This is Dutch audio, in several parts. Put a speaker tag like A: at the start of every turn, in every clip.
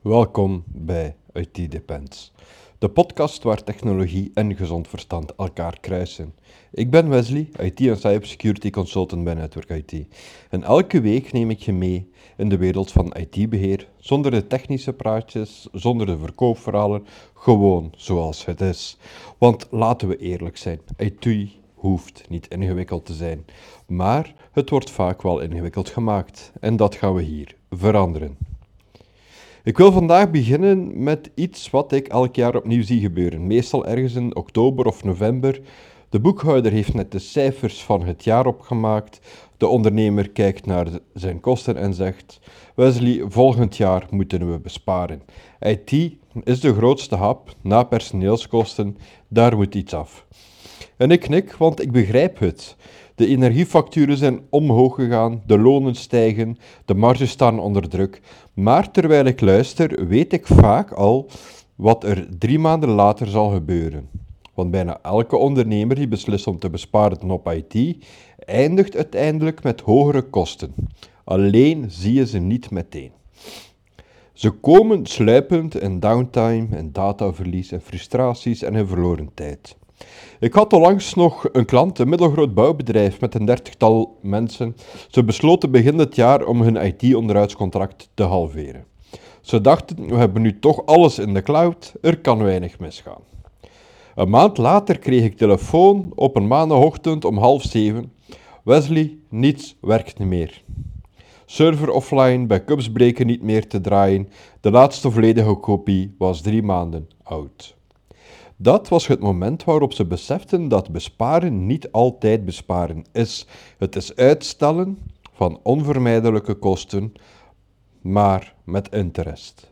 A: Welkom bij IT Depends, de podcast waar technologie en gezond verstand elkaar kruisen. Ik ben Wesley, IT en Cybersecurity Consultant bij Network IT. En elke week neem ik je mee in de wereld van IT-beheer, zonder de technische praatjes, zonder de verkoopverhalen, gewoon zoals het is. Want laten we eerlijk zijn, IT hoeft niet ingewikkeld te zijn, maar het wordt vaak wel ingewikkeld gemaakt. En dat gaan we hier veranderen. Ik wil vandaag beginnen met iets wat ik elk jaar opnieuw zie gebeuren. Meestal ergens in oktober of november. De boekhouder heeft net de cijfers van het jaar opgemaakt. De ondernemer kijkt naar zijn kosten en zegt: Wesley, volgend jaar moeten we besparen. IT is de grootste hap na personeelskosten, daar moet iets af. En ik knik, want ik begrijp het. De energiefacturen zijn omhoog gegaan, de lonen stijgen, de marges staan onder druk. Maar terwijl ik luister, weet ik vaak al wat er 3 maanden later zal gebeuren. Want bijna elke ondernemer die beslist om te besparen op IT, eindigt uiteindelijk met hogere kosten. Alleen zie je ze niet meteen. Ze komen sluipend in downtime, in dataverlies, in frustraties en in verloren tijd. Ik had onlangs nog een klant, een middelgroot bouwbedrijf met een 30-tal mensen. Ze besloten begin dit jaar om hun IT-onderhoudscontract te halveren. Ze dachten, we hebben nu toch alles in de cloud, er kan weinig misgaan. Een maand later kreeg ik telefoon op een maandagochtend om 6:30. Wesley, niets werkt niet meer. Server offline, backups breken niet meer te draaien. De laatste volledige kopie was 3 maanden oud. Dat was het moment waarop ze beseften dat besparen niet altijd besparen is. Het is uitstellen van onvermijdelijke kosten, maar met interest.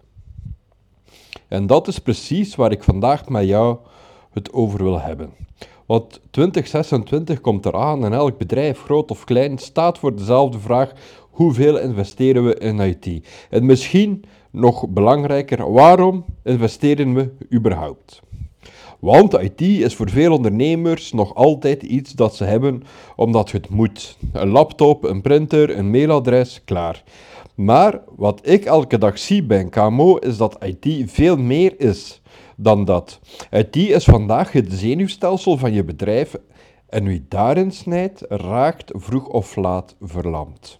A: En dat is precies waar ik vandaag met jou het over wil hebben. Want 2026 komt eraan en elk bedrijf, groot of klein, staat voor dezelfde vraag: hoeveel investeren we in IT? En misschien nog belangrijker, waarom investeren we überhaupt? Want IT is voor veel ondernemers nog altijd iets dat ze hebben omdat het moet. Een laptop, een printer, een mailadres, klaar. Maar wat ik elke dag zie bij een KMO is dat IT veel meer is dan dat. IT is vandaag het zenuwstelsel van je bedrijf en wie daarin snijdt, raakt vroeg of laat verlamd.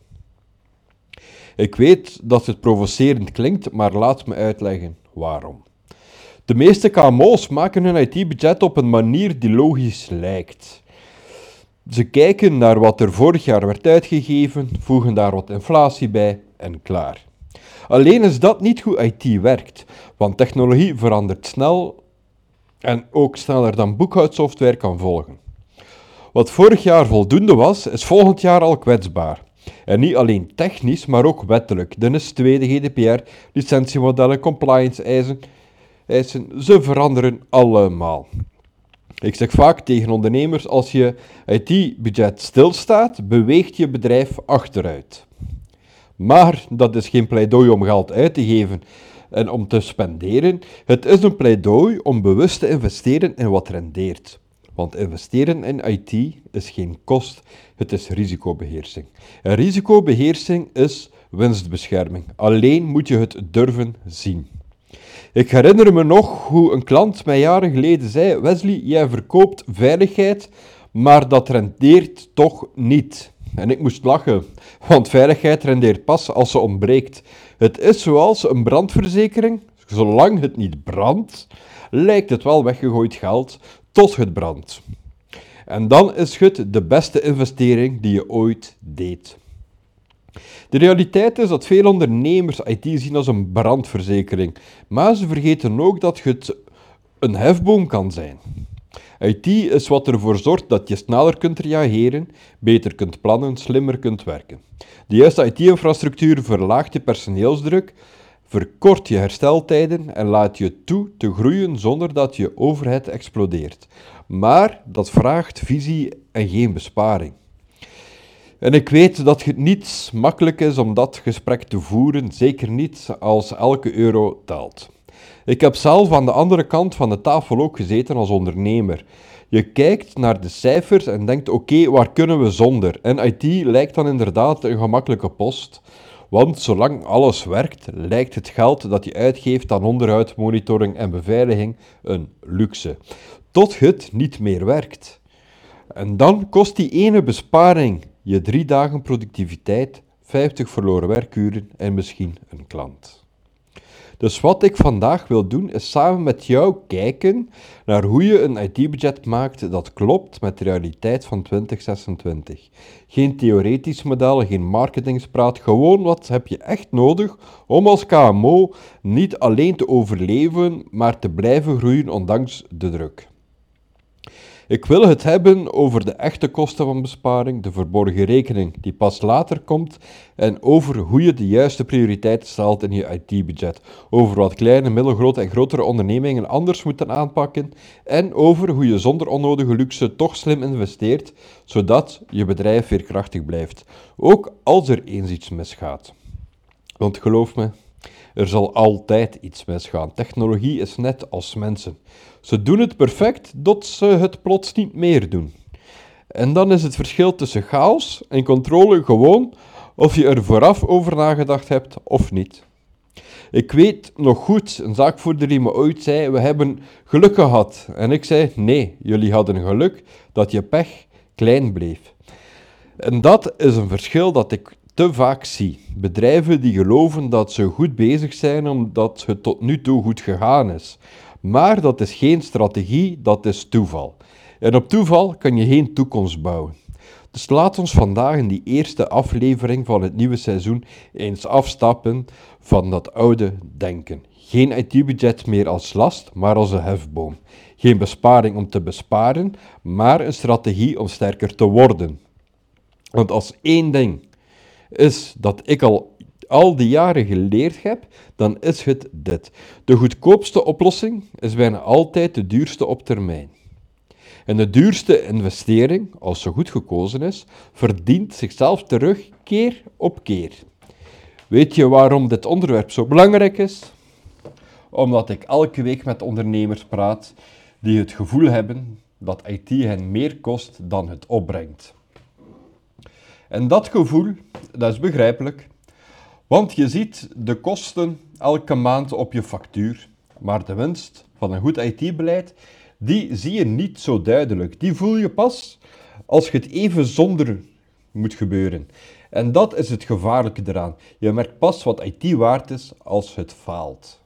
A: Ik weet dat het provocerend klinkt, maar laat me uitleggen waarom. De meeste KMO's maken hun IT-budget op een manier die logisch lijkt. Ze kijken naar wat er vorig jaar werd uitgegeven, voegen daar wat inflatie bij en klaar. Alleen is dat niet hoe IT werkt, want technologie verandert snel en ook sneller dan boekhoudsoftware kan volgen. Wat vorig jaar voldoende was, is volgend jaar al kwetsbaar. En niet alleen technisch, maar ook wettelijk. De NIS2, de GDPR, licentiemodellen, compliance-eisen, ze veranderen allemaal. Ik zeg vaak tegen ondernemers, als je IT-budget stilstaat, beweegt je bedrijf achteruit. Maar dat is geen pleidooi om geld uit te geven en om te spenderen. Het is een pleidooi om bewust te investeren in wat rendeert. Want investeren in IT is geen kost, het is risicobeheersing. En risicobeheersing is winstbescherming. Alleen moet je het durven zien. Ik herinner me nog hoe een klant mij jaren geleden zei: Wesley, jij verkoopt veiligheid, maar dat rendeert toch niet. En ik moest lachen, want veiligheid rendeert pas als ze ontbreekt. Het is zoals een brandverzekering. Zolang het niet brandt, lijkt het wel weggegooid geld tot het brandt. En dan is het de beste investering die je ooit deed. De realiteit is dat veel ondernemers IT zien als een brandverzekering, maar ze vergeten ook dat het een hefboom kan zijn. IT is wat ervoor zorgt dat je sneller kunt reageren, beter kunt plannen, slimmer kunt werken. De juiste IT-infrastructuur verlaagt je personeelsdruk, verkort je hersteltijden en laat je toe te groeien zonder dat je overhead explodeert. Maar dat vraagt visie en geen besparing. En ik weet dat het niet makkelijk is om dat gesprek te voeren, zeker niet als elke euro telt. Ik heb zelf aan de andere kant van de tafel ook gezeten als ondernemer. Je kijkt naar de cijfers en denkt, oké, waar kunnen we zonder? En IT lijkt dan inderdaad een gemakkelijke post, Want zolang alles werkt, lijkt het geld dat je uitgeeft aan onderhoud, monitoring en beveiliging een luxe. Tot het niet meer werkt. En dan kost die ene besparing je 3 dagen productiviteit, 50 verloren werkuren en misschien een klant. Dus wat ik vandaag wil doen, is samen met jou kijken naar hoe je een IT-budget maakt dat klopt met de realiteit van 2026. Geen theoretisch model, geen marketingspraat, gewoon wat heb je echt nodig om als KMO niet alleen te overleven, maar te blijven groeien ondanks de druk. Ik wil het hebben over de echte kosten van besparing, de verborgen rekening die pas later komt en over hoe je de juiste prioriteiten stelt in je IT-budget, over wat kleine, middelgrote en grotere ondernemingen anders moeten aanpakken en over hoe je zonder onnodige luxe toch slim investeert, zodat je bedrijf veerkrachtig blijft, ook als er eens iets misgaat. Want geloof me, er zal altijd iets misgaan. Technologie is net als mensen. Ze doen het perfect, tot ze het plots niet meer doen. En dan is het verschil tussen chaos en controle gewoon of je er vooraf over nagedacht hebt of niet. Ik weet nog goed, een zaakvoerder die me ooit zei, we hebben geluk gehad. En ik zei, nee, jullie hadden geluk dat je pech klein bleef. En dat is een verschil dat ik te vaak zie. Bedrijven die geloven dat ze goed bezig zijn omdat het tot nu toe goed gegaan is. Maar dat is geen strategie, dat is toeval. En op toeval kan je geen toekomst bouwen. Dus laat ons vandaag in die eerste aflevering van het nieuwe seizoen eens afstappen van dat oude denken. Geen IT-budget meer als last, maar als een hefboom. Geen besparing om te besparen, maar een strategie om sterker te worden. Want als één ding is dat ik al die jaren geleerd heb, dan is het dit. De goedkoopste oplossing is bijna altijd de duurste op termijn. En de duurste investering, als ze goed gekozen is, verdient zichzelf terug keer op keer. Weet je waarom dit onderwerp zo belangrijk is? Omdat ik elke week met ondernemers praat die het gevoel hebben dat IT hen meer kost dan het opbrengt. En dat gevoel, dat is begrijpelijk, want je ziet de kosten elke maand op je factuur, maar de winst van een goed IT-beleid, die zie je niet zo duidelijk. Die voel je pas als je het even zonder moet gebeuren. En dat is het gevaarlijke eraan. Je merkt pas wat IT waard is als het faalt.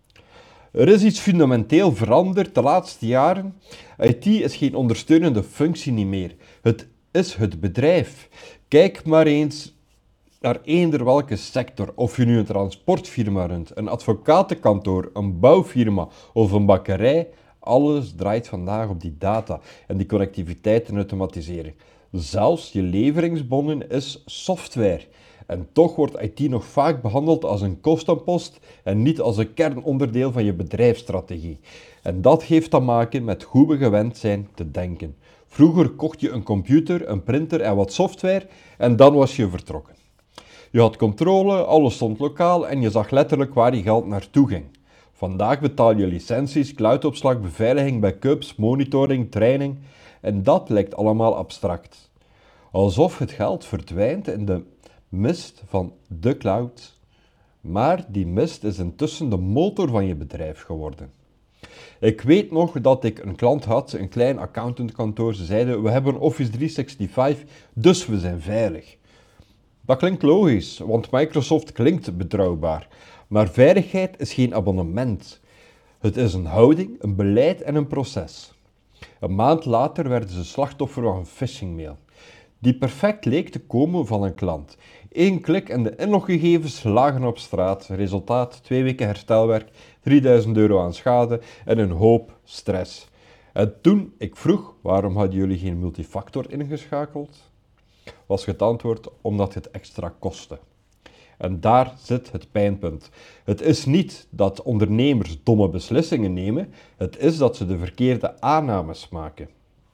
A: Er is iets fundamenteel veranderd de laatste jaren. IT is geen ondersteunende functie niet meer. Het is het bedrijf. Kijk maar eens naar eender welke sector, of je nu een transportfirma runt, een advocatenkantoor, een bouwfirma of een bakkerij, alles draait vandaag op die data en die connectiviteit en automatisering. Zelfs je leveringsbonnen is software. En toch wordt IT nog vaak behandeld als een kostenpost en niet als een kernonderdeel van je bedrijfsstrategie. En dat heeft te maken met hoe we gewend zijn te denken. Vroeger kocht je een computer, een printer en wat software en dan was je vertrokken. Je had controle, alles stond lokaal en je zag letterlijk waar je geld naartoe ging. Vandaag betaal je licenties, cloudopslag, beveiliging, backups, monitoring, training en dat lijkt allemaal abstract. Alsof het geld verdwijnt in de mist van de cloud, maar die mist is intussen de motor van je bedrijf geworden. Ik weet nog dat ik een klant had, een klein accountantkantoor. Ze zeiden, we hebben Office 365, dus we zijn veilig. Dat klinkt logisch, want Microsoft klinkt betrouwbaar. Maar veiligheid is geen abonnement. Het is een houding, een beleid en een proces. Een maand later werden ze slachtoffer van een phishingmail, die perfect leek te komen van een klant. 1 klik en de inloggegevens lagen op straat. Resultaat, 2 weken herstelwerk, €3000 aan schade en een hoop stress. En toen ik vroeg, waarom hadden jullie geen multifactor ingeschakeld? Was het antwoord, omdat het extra kostte. En daar zit het pijnpunt. Het is niet dat ondernemers domme beslissingen nemen, het is dat ze de verkeerde aannames maken.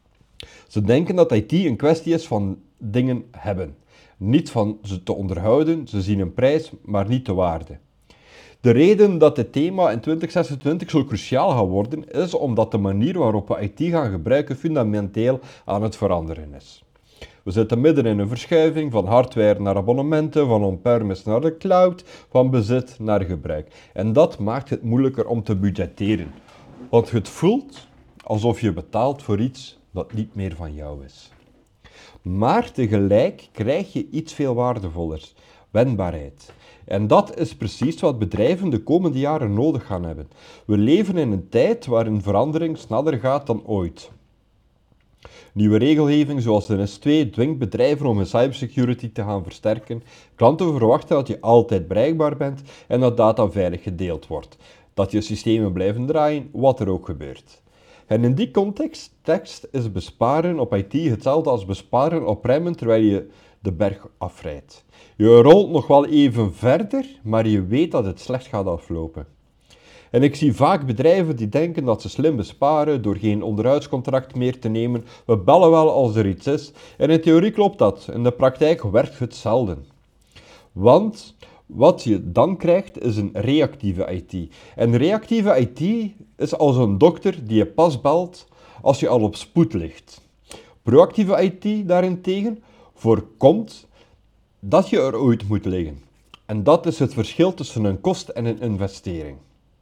A: Ze denken dat IT een kwestie is van dingen hebben. Niet van ze te onderhouden, ze zien een prijs, maar niet de waarde. De reden dat dit thema in 2026 zo cruciaal gaat worden, is omdat de manier waarop we IT gaan gebruiken fundamenteel aan het veranderen is. We zitten midden in een verschuiving van hardware naar abonnementen, van on-premise naar de cloud, van bezit naar gebruik. En dat maakt het moeilijker om te budgetteren. Want het voelt alsof je betaalt voor iets dat niet meer van jou is. Maar tegelijk krijg je iets veel waardevollers: wendbaarheid. En dat is precies wat bedrijven de komende jaren nodig gaan hebben. We leven in een tijd waarin verandering sneller gaat dan ooit. Nieuwe regelgeving zoals de NIS2 dwingt bedrijven om hun cybersecurity te gaan versterken. Klanten verwachten dat je altijd bereikbaar bent en dat data veilig gedeeld wordt. Dat je systemen blijven draaien, wat er ook gebeurt. En in die context is besparen op IT hetzelfde als besparen op remmen terwijl je de berg afrijdt. Je rolt nog wel even verder, maar je weet dat het slecht gaat aflopen. En ik zie vaak bedrijven die denken dat ze slim besparen door geen onderhoudscontract meer te nemen. We bellen wel als er iets is. En in theorie klopt dat. In de praktijk werkt het zelden. Want wat je dan krijgt is een reactieve IT. En reactieve IT is als een dokter die je pas belt als je al op spoed ligt. Proactieve IT daarentegen voorkomt dat je er ooit moet liggen. En dat is het verschil tussen een kost en een investering.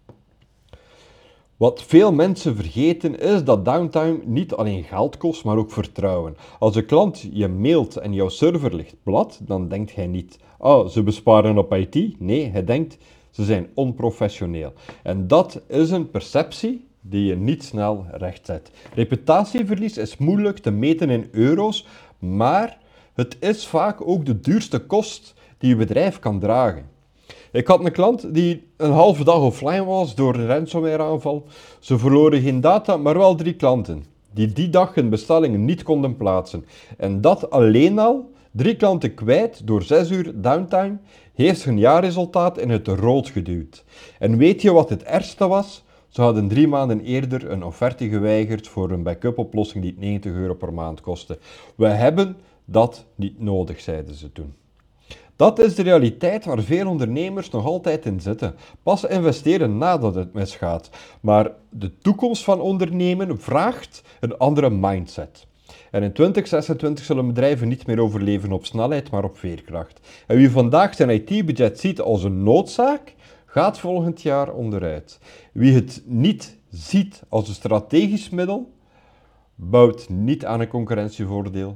A: Wat veel mensen vergeten is dat downtime niet alleen geld kost, maar ook vertrouwen. Als een klant je mailt en jouw server ligt plat, dan denkt hij niet: oh, ze besparen op IT. Nee, hij denkt: ze zijn onprofessioneel. En dat is een perceptie die je niet snel rechtzet. Reputatieverlies is moeilijk te meten in euro's, maar het is vaak ook de duurste kost die je bedrijf kan dragen. Ik had een klant die een halve dag offline was door een ransomware aanval. Ze verloren geen data, maar wel 3 klanten, die dag hun bestellingen niet konden plaatsen. En dat alleen al, 3 klanten kwijt door 6 uur downtime, heeft hun jaarresultaat in het rood geduwd. En weet je wat het ergste was? Ze hadden 3 maanden eerder een offerte geweigerd voor een backup oplossing die €90 per maand kostte. We hebben dat niet nodig, zeiden ze toen. Dat is de realiteit waar veel ondernemers nog altijd in zitten. Pas investeren nadat het misgaat. Maar de toekomst van ondernemen vraagt een andere mindset. En in 2026 zullen bedrijven niet meer overleven op snelheid, maar op veerkracht. En wie vandaag zijn IT-budget ziet als een noodzaak, gaat volgend jaar onderuit. Wie het niet ziet als een strategisch middel, bouwt niet aan een concurrentievoordeel.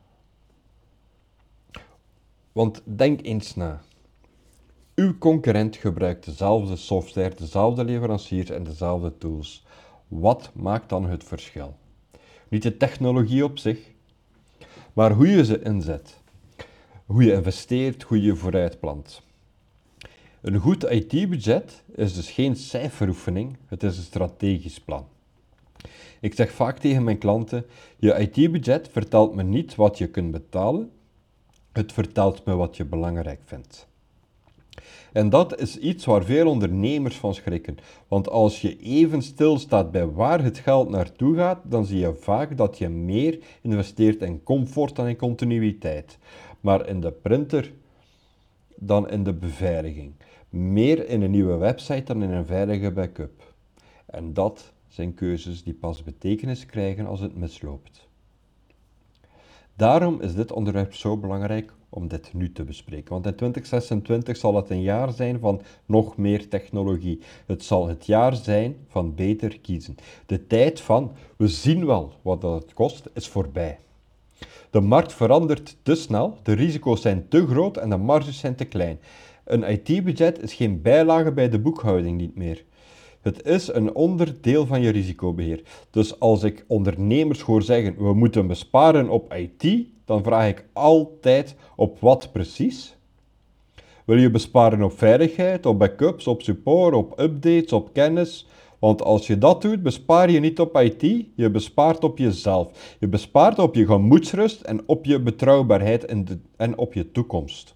A: Want denk eens na. Uw concurrent gebruikt dezelfde software, dezelfde leveranciers en dezelfde tools. Wat maakt dan het verschil? Niet de technologie op zich, maar hoe je ze inzet. Hoe je investeert, hoe je vooruitplant. Een goed IT-budget is dus geen cijferoefening, het is een strategisch plan. Ik zeg vaak tegen mijn klanten: je IT-budget vertelt me niet wat je kunt betalen, het vertelt me wat je belangrijk vindt. En dat is iets waar veel ondernemers van schrikken. Want als je even stilstaat bij waar het geld naartoe gaat, dan zie je vaak dat je meer investeert in comfort dan in continuïteit. Maar in de printer dan in de beveiliging. Meer in een nieuwe website dan in een veilige backup. En dat zijn keuzes die pas betekenis krijgen als het misloopt. Daarom is dit onderwerp zo belangrijk om dit nu te bespreken. Want in 2026 zal het een jaar zijn van nog meer technologie. Het zal het jaar zijn van beter kiezen. De tijd van we zien wel wat dat het kost is voorbij. De markt verandert te snel, de risico's zijn te groot en de marges zijn te klein. Een IT-budget is geen bijlage bij de boekhouding niet meer. Het is een onderdeel van je risicobeheer. Dus als ik ondernemers hoor zeggen, we moeten besparen op IT, dan vraag ik altijd op wat precies? Wil je besparen op veiligheid, op backups, op support, op updates, op kennis? Want als je dat doet, bespaar je niet op IT, je bespaart op jezelf. Je bespaart op je gemoedsrust en op je betrouwbaarheid en op je toekomst.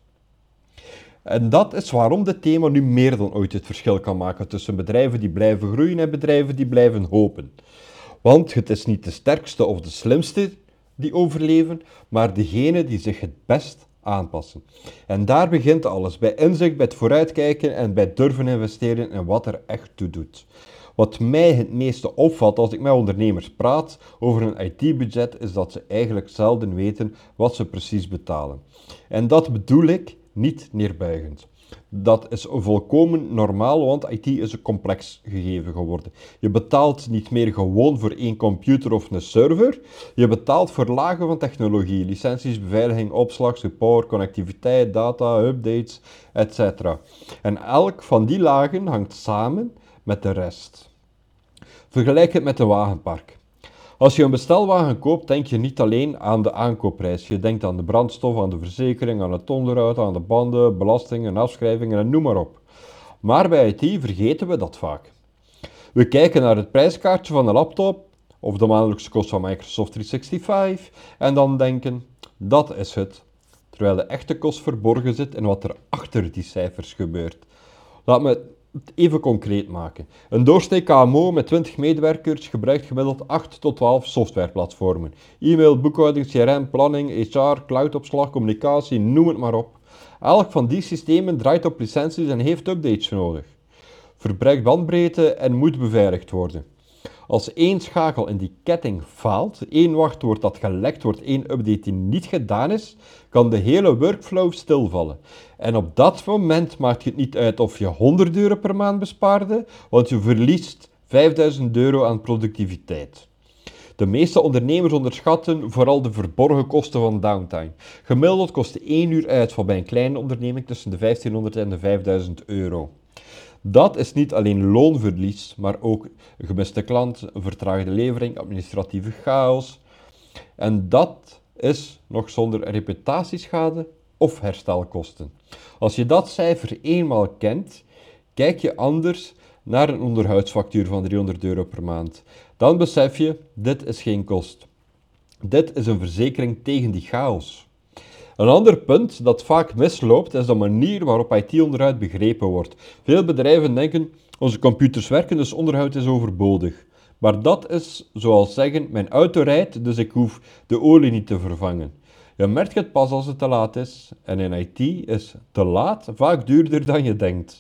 A: En dat is waarom dit thema nu meer dan ooit het verschil kan maken tussen bedrijven die blijven groeien en bedrijven die blijven hopen. Want het is niet de sterkste of de slimste die overleven, maar degene die zich het best aanpassen. En daar begint alles, bij inzicht, bij het vooruitkijken en bij durven investeren in wat er echt toe doet. Wat mij het meeste opvalt als ik met ondernemers praat over een IT-budget, is dat ze eigenlijk zelden weten wat ze precies betalen. En dat bedoel ik niet neerbuigend. Dat is volkomen normaal, want IT is een complex gegeven geworden. Je betaalt niet meer gewoon voor één computer of een server. Je betaalt voor lagen van technologie, licenties, beveiliging, opslag, support, connectiviteit, data, updates, etc. En elk van die lagen hangt samen met de rest. Vergelijk het met een wagenpark. Als je een bestelwagen koopt, denk je niet alleen aan de aankoopprijs. Je denkt aan de brandstof, aan de verzekering, aan het onderhoud, aan de banden, belastingen, afschrijvingen en noem maar op. Maar bij IT vergeten we dat vaak. We kijken naar het prijskaartje van een laptop of de maandelijkse kost van Microsoft 365 en dan denken, dat is het. Terwijl de echte kost verborgen zit in wat er achter die cijfers gebeurt. Laat me het even concreet maken. Een doorsnee KMO met 20 medewerkers gebruikt gemiddeld 8 tot 12 softwareplatformen. E-mail, boekhouding, CRM, planning, HR, cloudopslag, communicatie, noem het maar op. Elk van die systemen draait op licenties en heeft updates nodig. Verbruikt bandbreedte en moet beveiligd worden. Als één schakel in die ketting faalt, één wachtwoord dat gelekt wordt, één update die niet gedaan is, kan de hele workflow stilvallen. En op dat moment maakt het niet uit of je €100 per maand bespaarde, want je verliest €5000 aan productiviteit. De meeste ondernemers onderschatten vooral de verborgen kosten van downtime. Gemiddeld kost 1 uur uitval bij een kleine onderneming tussen de €1500 en de €5000. Dat is niet alleen loonverlies, maar ook een gemiste klant, een vertraagde levering, administratieve chaos. En dat is nog zonder reputatieschade of herstelkosten. Als je dat cijfer eenmaal kent, kijk je anders naar een onderhoudsfactuur van €300 per maand. Dan besef je, dit is geen kost. Dit is een verzekering tegen die chaos. Een ander punt dat vaak misloopt is de manier waarop IT-onderhoud begrepen wordt. Veel bedrijven denken, onze computers werken, dus onderhoud is overbodig. Maar dat is zoals zeggen, mijn auto rijdt, dus ik hoef de olie niet te vervangen. Je merkt het pas als het te laat is. En in IT is te laat vaak duurder dan je denkt.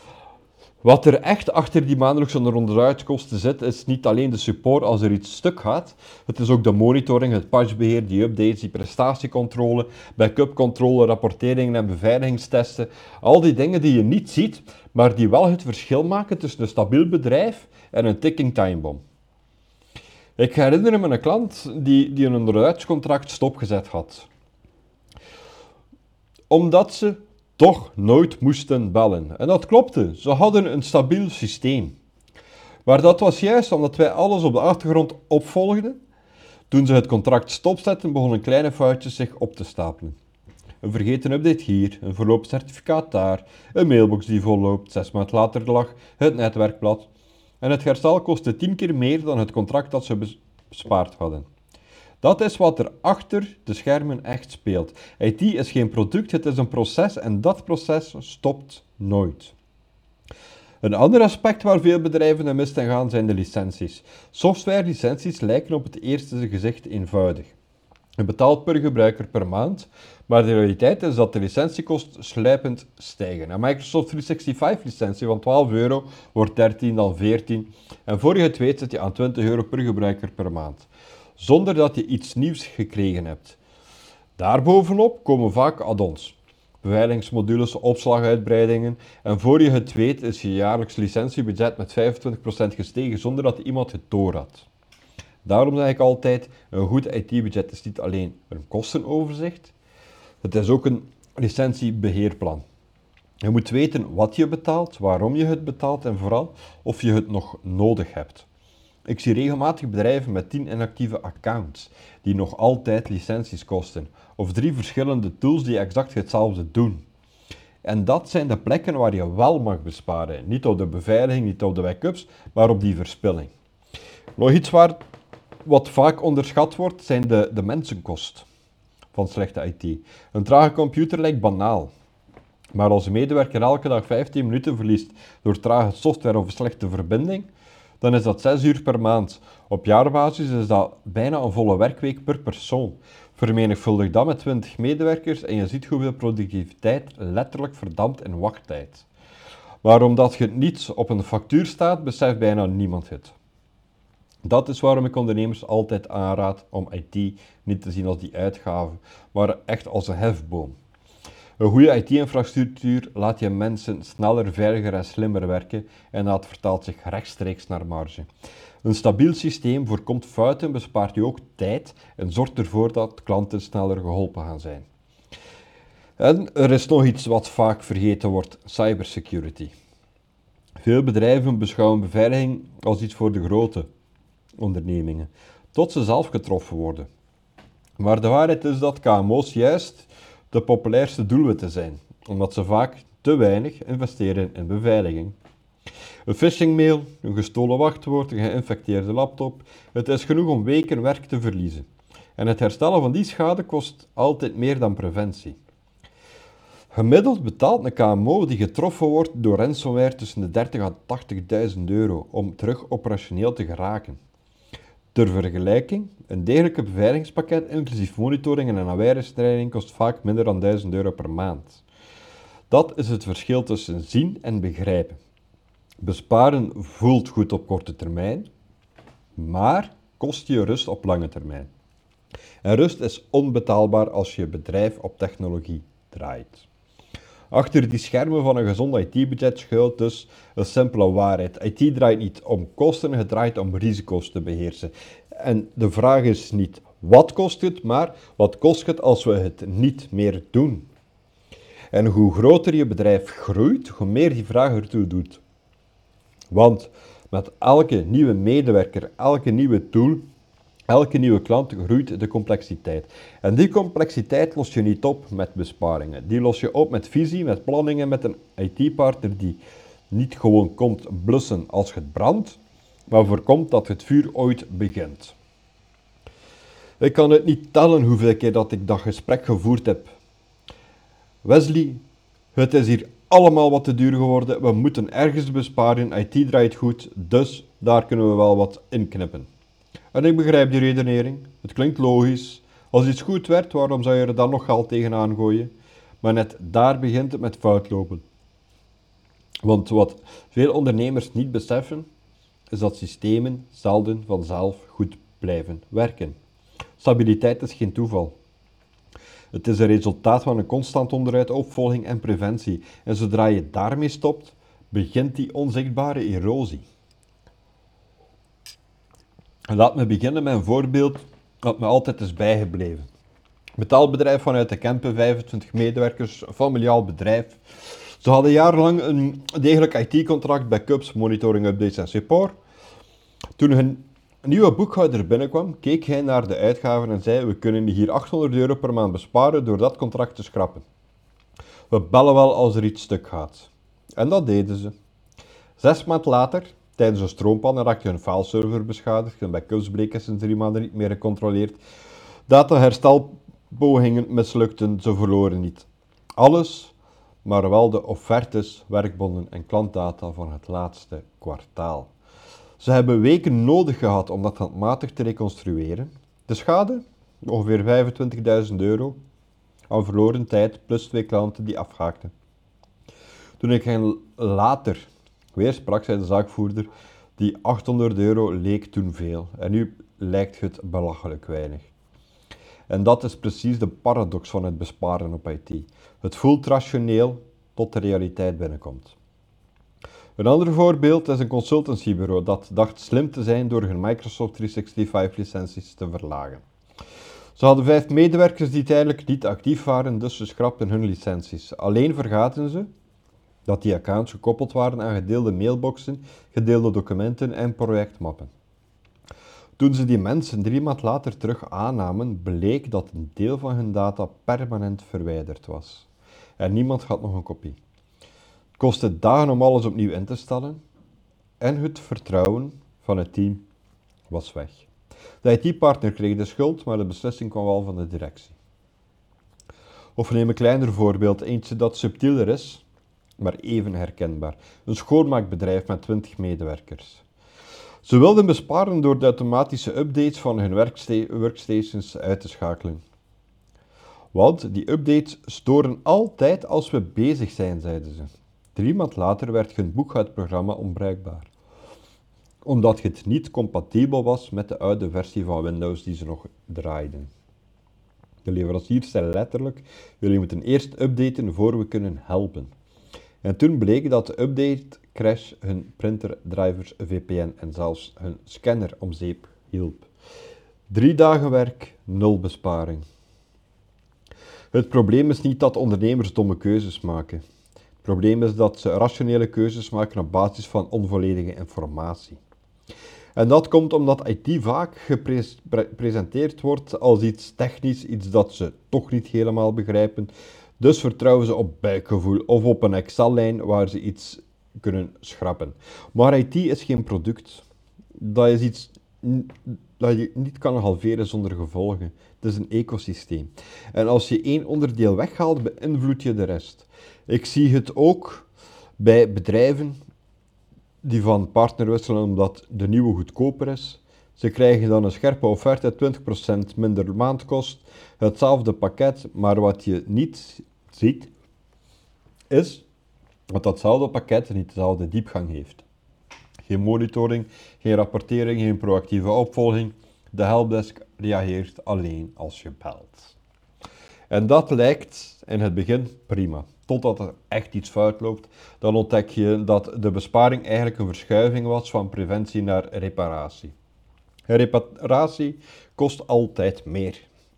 A: Wat er echt achter die maandelijkse onderhoudskosten zit, is niet alleen de support als er iets stuk gaat. Het is ook de monitoring, het patchbeheer, die updates, die prestatiecontrole, backup-controle, rapporteringen en beveiligingstesten. Al die dingen die je niet ziet, maar die wel het verschil maken tussen een stabiel bedrijf en een ticking time bomb. Ik herinner me een klant die een onderhoudscontract stopgezet had. Omdat ze toch nooit moesten bellen. En dat klopte, ze hadden een stabiel systeem. Maar dat was juist omdat wij alles op de achtergrond opvolgden. Toen ze het contract stopzetten, begonnen kleine foutjes zich op te stapelen. Een vergeten update hier, een verlopen certificaat daar, een mailbox die volloopt, 6 maanden later lag het netwerkblad. En het herstel kostte 10 keer meer dan het contract dat ze bespaard hadden. Dat is wat er achter de schermen echt speelt. IT is geen product, het is een proces en dat proces stopt nooit. Een ander aspect waar veel bedrijven in mist gaan zijn de licenties. Softwarelicenties lijken op het eerste gezicht eenvoudig. Je betaalt per gebruiker per maand, maar de realiteit is dat de licentiekosten sluipend stijgen. Een Microsoft 365 licentie van €12 wordt 13, dan 14 en voor je het weet zit je aan €20 per gebruiker per maand. Zonder dat je iets nieuws gekregen hebt. Daarbovenop komen vaak add-ons, beveiligingsmodules, opslaguitbreidingen en voor je het weet is je jaarlijks licentiebudget met 25% gestegen zonder dat iemand het door had. Daarom zeg ik altijd, een goed IT-budget is niet alleen een kostenoverzicht, het is ook een licentiebeheerplan. Je moet weten wat je betaalt, waarom je het betaalt en vooral of je het nog nodig hebt. Ik zie regelmatig bedrijven met 10 inactieve accounts die nog altijd licenties kosten, of 3 verschillende tools die exact hetzelfde doen. En dat zijn de plekken waar je wel mag besparen. Niet op de beveiliging, niet op de backups, maar op die verspilling. Nog iets wat vaak onderschat wordt, zijn de mensenkost van slechte IT. Een trage computer lijkt banaal. Maar als een medewerker elke dag 15 minuten verliest door trage software of een slechte verbinding, dan is dat 6 uur per maand. Op jaarbasis is dat bijna een volle werkweek per persoon. Vermenigvuldig dat met 20 medewerkers en je ziet hoeveel productiviteit letterlijk verdampt in wachttijd. Maar omdat het niet op een factuur staat, beseft bijna niemand het. Dat is waarom ik ondernemers altijd aanraad om IT niet te zien als die uitgave, maar echt als een hefboom. Een goede IT-infrastructuur laat je mensen sneller, veiliger en slimmer werken en dat vertaalt zich rechtstreeks naar marge. Een stabiel systeem voorkomt fouten, bespaart je ook tijd en zorgt ervoor dat klanten sneller geholpen gaan zijn. En er is nog iets wat vaak vergeten wordt: cybersecurity. Veel bedrijven beschouwen beveiliging als iets voor de grote ondernemingen, tot ze zelf getroffen worden. Maar de waarheid is dat KMO's juist de populairste doelwitten zijn, omdat ze vaak te weinig investeren in beveiliging. Een phishingmail, een gestolen wachtwoord, een geïnfecteerde laptop, het is genoeg om weken werk te verliezen. En het herstellen van die schade kost altijd meer dan preventie. Gemiddeld betaalt een KMO die getroffen wordt door ransomware tussen de 30 à 80.000 euro om terug operationeel te geraken. Ter vergelijking, een degelijke beveiligingspakket inclusief monitoring en awareness-training kost vaak minder dan 1000 euro per maand. Dat is het verschil tussen zien en begrijpen. Besparen voelt goed op korte termijn, maar kost je rust op lange termijn. En rust is onbetaalbaar als je bedrijf op technologie draait. Achter die schermen van een gezond IT-budget schuilt dus een simpele waarheid. IT draait niet om kosten, het draait om risico's te beheersen. En de vraag is niet wat kost het, maar wat kost het als we het niet meer doen? En hoe groter je bedrijf groeit, hoe meer die vraag ertoe doet. Want met elke nieuwe medewerker, elke nieuwe tool, elke nieuwe klant groeit de complexiteit. En die complexiteit los je niet op met besparingen. Die los je op met visie, met planningen, met een IT-partner die niet gewoon komt blussen als het brandt, maar voorkomt dat het vuur ooit begint. Ik kan het niet tellen hoeveel keer dat ik dat gesprek gevoerd heb. Wesley, het is hier allemaal wat te duur geworden, we moeten ergens besparen, IT draait goed, dus daar kunnen we wel wat inknippen. En ik begrijp die redenering, het klinkt logisch. Als iets goed werkt, waarom zou je er dan nog geld tegenaan gooien? Maar net daar begint het met foutlopen. Want wat veel ondernemers niet beseffen, is dat systemen zelden vanzelf goed blijven werken. Stabiliteit is geen toeval. Het is een resultaat van een constant onderhoud, opvolging en preventie. En zodra je daarmee stopt, begint die onzichtbare erosie. Laat me beginnen met een voorbeeld dat me altijd is bijgebleven. Metaalbedrijf vanuit de Kempen, 25 medewerkers, familiaal bedrijf. Ze hadden jarenlang een degelijk IT-contract, backups, monitoring, updates en support. Toen hun nieuwe boekhouder binnenkwam, keek hij naar de uitgaven en zei: we kunnen hier 800 euro per maand besparen door dat contract te schrappen. We bellen wel als er iets stuk gaat. En dat deden ze. 6 maanden later, tijdens een stroompanne, raakte hun fileserver beschadigd, hun backups bleken sinds 3 maanden niet meer gecontroleerd. Dataherstelpogingen mislukten, ze verloren niet alles, maar wel de offertes, werkbonden en klantdata van het laatste kwartaal. Ze hebben weken nodig gehad om dat handmatig te reconstrueren. De schade? Ongeveer 25.000 euro aan verloren tijd, plus 2 klanten die afhaakten. Toen ik hen later weer sprak, zei de zaakvoerder, die 800 euro leek toen veel en nu lijkt het belachelijk weinig. En dat is precies de paradox van het besparen op IT. Het voelt rationeel tot de realiteit binnenkomt. Een ander voorbeeld is een consultancybureau dat dacht slim te zijn door hun Microsoft 365 licenties te verlagen. Ze hadden 5 medewerkers die tijdelijk niet actief waren, dus ze schrapten hun licenties. Alleen vergaten ze dat die accounts gekoppeld waren aan gedeelde mailboxen, gedeelde documenten en projectmappen. Toen ze die mensen 3 maanden later terug aannamen, bleek dat een deel van hun data permanent verwijderd was. En niemand had nog een kopie. Het kostte dagen om alles opnieuw in te stellen en het vertrouwen van het team was weg. De IT-partner kreeg de schuld, maar de beslissing kwam wel van de directie. Of neem een kleiner voorbeeld, eentje dat subtieler is, maar even herkenbaar. Een schoonmaakbedrijf met 20 medewerkers. Ze wilden besparen door de automatische updates van hun workstations uit te schakelen. Want die updates storen altijd als we bezig zijn, zeiden ze. 3 maanden later werd hun boekhoudprogramma onbruikbaar, omdat het niet compatibel was met de oude versie van Windows die ze nog draaiden. De leveranciers zei letterlijk, jullie moeten eerst updaten voor we kunnen helpen. En toen bleek dat de update crash hun printerdrivers, VPN en zelfs hun scanner om zeep hielp. 3 dagen werk, 0 besparing. Het probleem is niet dat ondernemers domme keuzes maken. Het probleem is dat ze rationele keuzes maken op basis van onvolledige informatie. En dat komt omdat IT vaak gepresenteerd wordt als iets technisch, iets dat ze toch niet helemaal begrijpen. Dus vertrouwen ze op buikgevoel of op een Excel-lijn waar ze iets kunnen schrappen. Maar IT is geen product. Dat is iets dat je niet kan halveren zonder gevolgen. Het is een ecosysteem. En als je één onderdeel weghaalt, beïnvloed je de rest. Ik zie het ook bij bedrijven die van partner wisselen omdat de nieuwe goedkoper is. Ze krijgen dan een scherpe offerte, 20% minder maandkost, hetzelfde pakket, maar wat je niet ziet, is dat datzelfde pakket niet dezelfde diepgang heeft. Geen monitoring, geen rapportering, geen proactieve opvolging. De helpdesk reageert alleen als je belt. En dat lijkt in het begin prima. Totdat er echt iets fout loopt, dan ontdek je dat de besparing eigenlijk een verschuiving was van preventie naar reparatie. Reparatie kost altijd meer.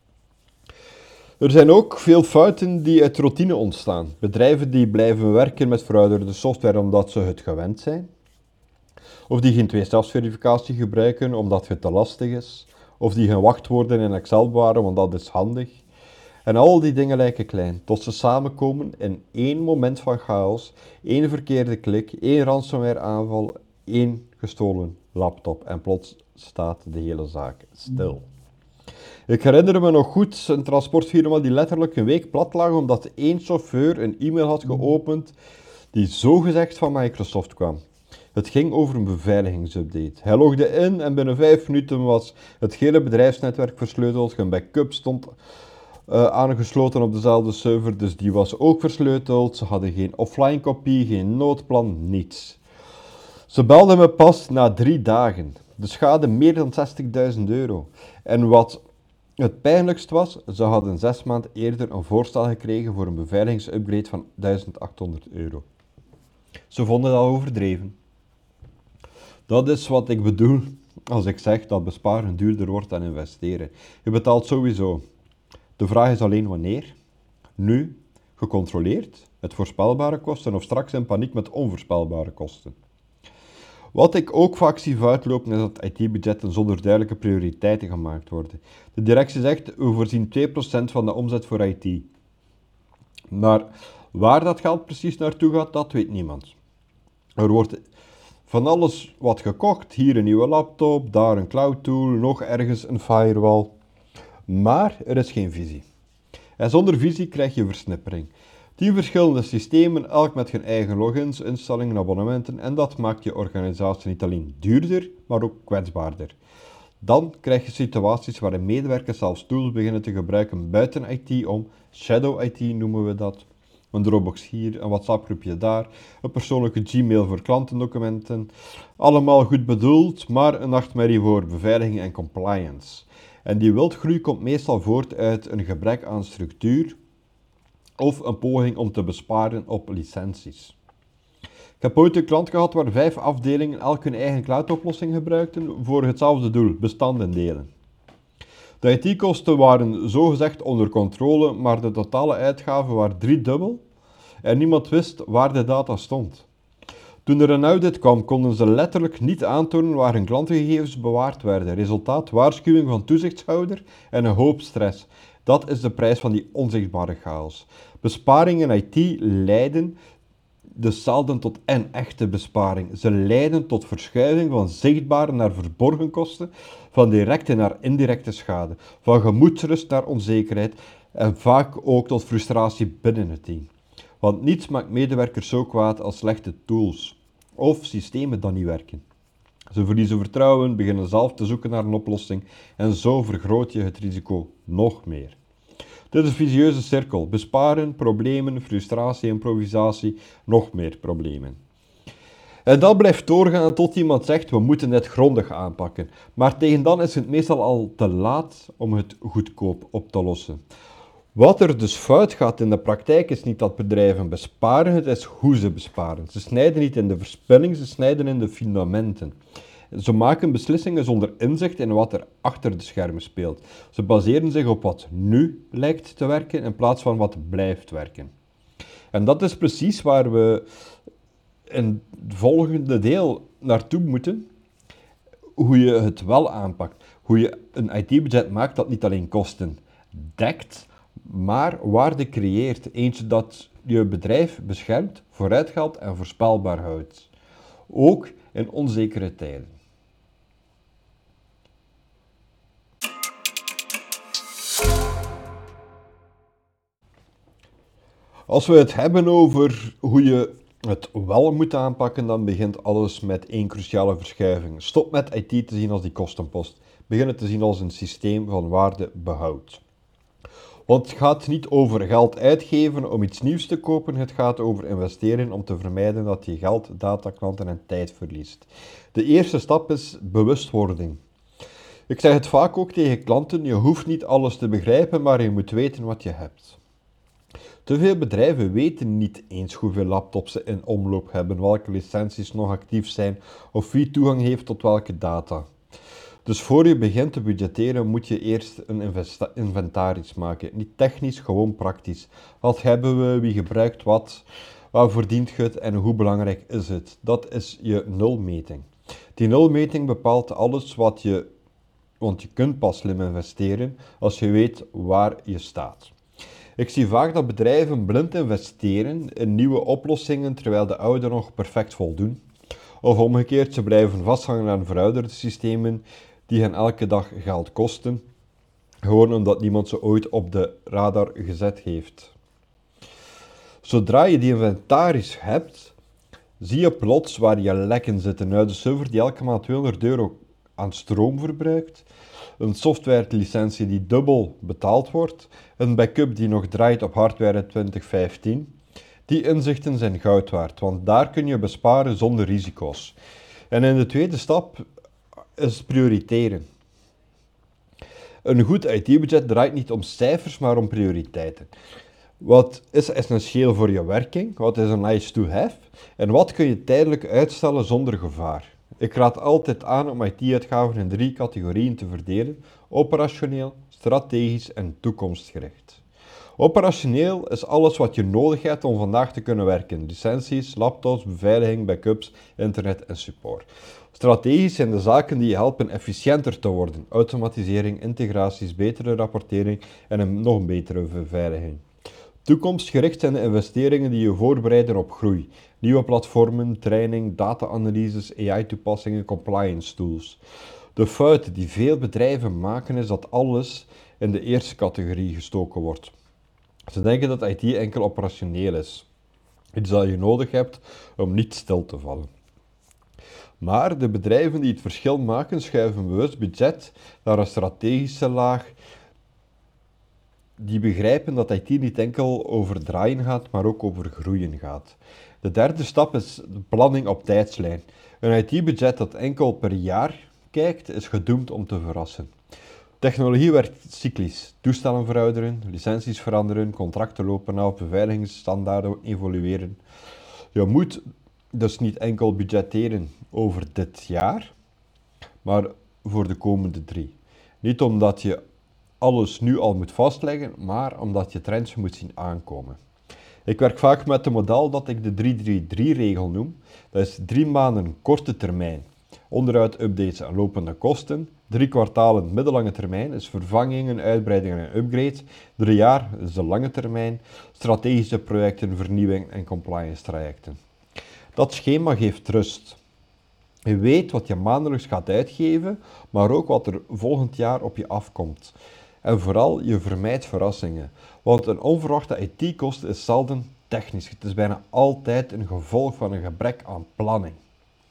A: Er zijn ook veel fouten die uit routine ontstaan. Bedrijven die blijven werken met verouderde software omdat ze het gewend zijn. Of die geen tweestapsverificatie gebruiken omdat het te lastig is. Of die geen wachtwoorden in Excel bewaren, want dat is handig. En al die dingen lijken klein, tot ze samenkomen in één moment van chaos, één verkeerde klik, één ransomware aanval, één gestolen laptop en plots staat de hele zaak stil. Ik herinner me nog goed een transportfirma die letterlijk een week plat lag omdat één chauffeur een e-mail had geopend die zogezegd van Microsoft kwam. Het ging over een beveiligingsupdate. Hij logde in en binnen 5 minuten was het hele bedrijfsnetwerk versleuteld, een backup stond aangesloten op dezelfde server, dus die was ook versleuteld. Ze hadden geen offline kopie, geen noodplan, niets. Ze belden me pas na 3 dagen. De schade meer dan €60.000. En wat het pijnlijkst was, ze hadden 6 maanden eerder een voorstel gekregen voor een beveiligingsupgrade van €1.800. Ze vonden dat overdreven. Dat is wat ik bedoel als ik zeg dat besparen duurder wordt dan investeren. Je betaalt sowieso. De vraag is alleen wanneer. Nu, gecontroleerd, met voorspelbare kosten of straks in paniek met onvoorspelbare kosten. Wat ik ook vaak zie foutlopen is dat IT-budgetten zonder duidelijke prioriteiten gemaakt worden. De directie zegt, we voorzien 2% van de omzet voor IT. Maar waar dat geld precies naartoe gaat, dat weet niemand. Er wordt van alles wat gekocht, hier een nieuwe laptop, daar een cloud tool, nog ergens een firewall. Maar er is geen visie. En zonder visie krijg je versnippering. 10 verschillende systemen, elk met hun eigen logins, instellingen, abonnementen en dat maakt je organisatie niet alleen duurder, maar ook kwetsbaarder. Dan krijg je situaties waarin medewerkers zelfs tools beginnen te gebruiken buiten IT om, shadow IT noemen we dat, een Dropbox hier, een WhatsApp-groepje daar, een persoonlijke Gmail voor klantendocumenten. Allemaal goed bedoeld, maar een nachtmerrie voor beveiliging en compliance. En die wildgroei komt meestal voort uit een gebrek aan structuur of een poging om te besparen op licenties. Ik heb ooit een klant gehad waar 5 afdelingen elk hun eigen cloud-oplossing gebruikten voor hetzelfde doel, bestanden delen. De IT-kosten waren zogezegd onder controle, maar de totale uitgaven waren 3-dubbel en niemand wist waar de data stond. Toen er een audit kwam, konden ze letterlijk niet aantonen waar hun klantengegevens bewaard werden. Resultaat, waarschuwing van toezichthouder en een hoop stress. Dat is de prijs van die onzichtbare chaos. Besparingen in IT leiden dus zelden tot een echte besparing. Ze leiden tot verschuiving van zichtbare naar verborgen kosten, van directe naar indirecte schade, van gemoedsrust naar onzekerheid en vaak ook tot frustratie binnen het team. Want niets maakt medewerkers zo kwaad als slechte tools of systemen die niet werken. Ze verliezen vertrouwen, beginnen zelf te zoeken naar een oplossing en zo vergroot je het risico nog meer. Dit is een visieuze cirkel. Besparen, problemen, frustratie, improvisatie, nog meer problemen. En dat blijft doorgaan tot iemand zegt, we moeten het grondig aanpakken. Maar tegen dan is het meestal al te laat om het goedkoop op te lossen. Wat er dus fout gaat in de praktijk is niet dat bedrijven besparen, het is hoe ze besparen. Ze snijden niet in de verspilling, ze snijden in de fundamenten. Ze maken beslissingen zonder inzicht in wat er achter de schermen speelt. Ze baseren zich op wat nu lijkt te werken in plaats van wat blijft werken. En dat is precies waar we in het volgende deel naartoe moeten. Hoe je het wel aanpakt. Hoe je een IT-budget maakt dat niet alleen kosten dekt, maar waarde creëert. Eentje dat je bedrijf beschermt, vooruitgaat en voorspelbaar houdt. Ook in onzekere tijden. Als we het hebben over hoe je het wel moet aanpakken, dan begint alles met één cruciale verschuiving. Stop met IT te zien als die kostenpost. Begin het te zien als een systeem van waardebehoud. Want het gaat niet over geld uitgeven om iets nieuws te kopen, het gaat over investeren om te vermijden dat je geld, data, klanten en tijd verliest. De eerste stap is bewustwording. Ik zeg het vaak ook tegen klanten, je hoeft niet alles te begrijpen, maar je moet weten wat je hebt. Te veel bedrijven weten niet eens hoeveel laptops ze in omloop hebben, welke licenties nog actief zijn of wie toegang heeft tot welke data. Dus voor je begint te budgetteren moet je eerst een inventaris maken. Niet technisch, gewoon praktisch. Wat hebben we, wie gebruikt wat, waarvoor dient het en hoe belangrijk is het? Dat is je nulmeting. Die nulmeting bepaalt alles want je kunt pas slim investeren als je weet waar je staat. Ik zie vaak dat bedrijven blind investeren in nieuwe oplossingen terwijl de oude nog perfect voldoen. Of omgekeerd, ze blijven vasthangen aan verouderde systemen die hen elke dag geld kosten, gewoon omdat niemand ze ooit op de radar gezet heeft. Zodra je die inventaris hebt, zie je plots waar je lekken zitten. Nou, de server die elke maand €200 aan stroom verbruikt, een softwarelicentie die dubbel betaald wordt, een backup die nog draait op hardware uit 2015. Die inzichten zijn goud waard, want daar kun je besparen zonder risico's. En in de tweede stap is prioriteren. Een goed IT-budget draait niet om cijfers, maar om prioriteiten. Wat is essentieel voor je werking? Wat is een nice to have? En wat kun je tijdelijk uitstellen zonder gevaar? Ik raad altijd aan om IT-uitgaven in 3 categorieën te verdelen: operationeel, strategisch en toekomstgericht. Operationeel is alles wat je nodig hebt om vandaag te kunnen werken: licenties, laptops, beveiliging, backups, internet en support. Strategisch zijn de zaken die je helpen efficiënter te worden: automatisering, integraties, betere rapportering en een nog betere beveiliging. Toekomstgericht zijn de investeringen die je voorbereiden op groei. Nieuwe platformen, training, data-analyses, AI-toepassingen, compliance tools. De fout die veel bedrijven maken is dat alles in de eerste categorie gestoken wordt. Ze denken dat IT enkel operationeel is. Iets dat je nodig hebt om niet stil te vallen. Maar de bedrijven die het verschil maken, schuiven bewust budget naar een strategische laag. Die begrijpen dat IT niet enkel over draaien gaat, maar ook over groeien gaat. De derde stap is de planning op tijdslijn. Een IT-budget dat enkel per jaar kijkt, is gedoemd om te verrassen. Technologie werkt cyclisch. Toestellen verouderen, licenties veranderen, contracten lopen af, beveiligingsstandaarden evolueren. Je moet dus niet enkel budgetteren over dit jaar, maar voor de komende 3. Niet omdat je alles nu al moet vastleggen, maar omdat je trends moet zien aankomen. Ik werk vaak met een model dat ik de 3-3-3-regel noem. Dat is 3 maanden korte termijn, onderhoud, updates en lopende kosten. 3 kwartalen middellange termijn is vervangingen, uitbreidingen en upgrades. 3 jaar is de lange termijn, strategische projecten, vernieuwing en compliance trajecten. Dat schema geeft rust. Je weet wat je maandelijks gaat uitgeven, maar ook wat er volgend jaar op je afkomt. En vooral, je vermijdt verrassingen. Want een onverwachte IT-kost is zelden technisch. Het is bijna altijd een gevolg van een gebrek aan planning.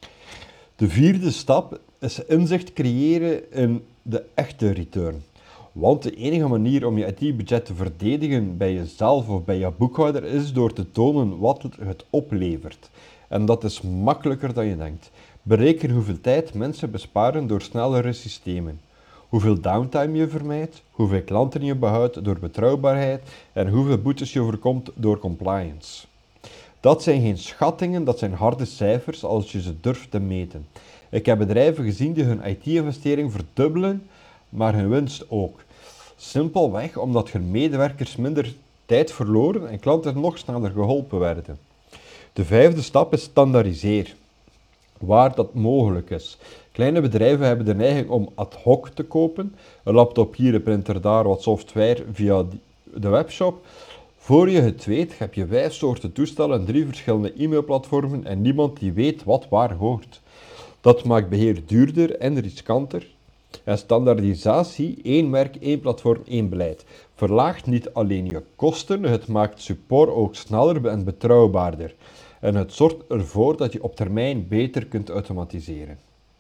A: De vierde stap is inzicht creëren in de echte return. Want de enige manier om je IT-budget te verdedigen bij jezelf of bij je boekhouder is door te tonen wat het oplevert. En dat is makkelijker dan je denkt. Bereken hoeveel tijd mensen besparen door snellere systemen. Hoeveel downtime je vermijdt, hoeveel klanten je behoudt door betrouwbaarheid en hoeveel boetes je voorkomt door compliance. Dat zijn geen schattingen, dat zijn harde cijfers als je ze durft te meten. Ik heb bedrijven gezien die hun IT-investering verdubbelen, maar hun winst ook. Simpelweg omdat hun medewerkers minder tijd verloren en klanten nog sneller geholpen werden. De vijfde stap is standaardiseer, waar dat mogelijk is. Kleine bedrijven hebben de neiging om ad hoc te kopen, een laptop hier, een printer daar, wat software via de webshop. Voor je het weet heb je 5 soorten toestellen en 3 verschillende e-mailplatformen en niemand die weet wat waar hoort. Dat maakt beheer duurder en riskanter. En standaardisatie, één merk, één platform, één beleid, verlaagt niet alleen je kosten, het maakt support ook sneller en betrouwbaarder. En het zorgt ervoor dat je op termijn beter kunt automatiseren.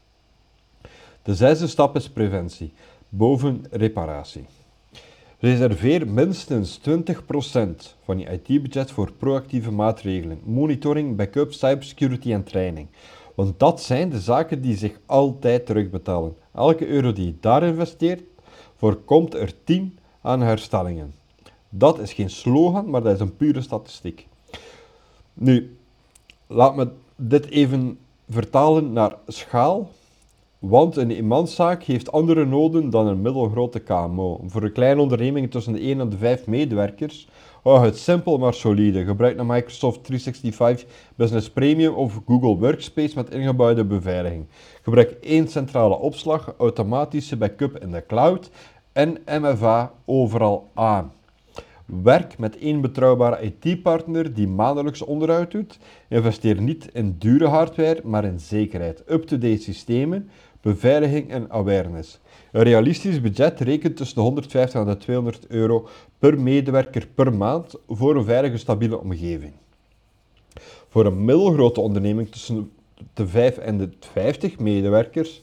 A: De zesde stap is preventie, boven reparatie. Reserveer minstens 20% van je IT-budget voor proactieve maatregelen, monitoring, backup, cybersecurity en training. Want dat zijn de zaken die zich altijd terugbetalen. Elke euro die je daar investeert, voorkomt er 10 aan herstellingen. Dat is geen slogan, maar dat is een pure statistiek. Nu, laat me dit even vertalen naar schaal. Want een eenmanszaak heeft andere noden dan een middelgrote KMO. Voor een kleine onderneming tussen de 1 en de 5 medewerkers, hou het simpel maar solide. Gebruik een Microsoft 365 Business Premium of Google Workspace met ingebouwde beveiliging. Gebruik één centrale opslag, automatische backup in de cloud en MFA overal aan. Werk met één betrouwbare IT-partner die maandelijks onderhoud doet. Investeer niet in dure hardware, maar in zekerheid, up-to-date systemen, beveiliging en awareness. Een realistisch budget rekent tussen de 150 en de 200 euro per medewerker per maand voor een veilige, stabiele omgeving. Voor een middelgrote onderneming tussen de 5 en de 50 medewerkers,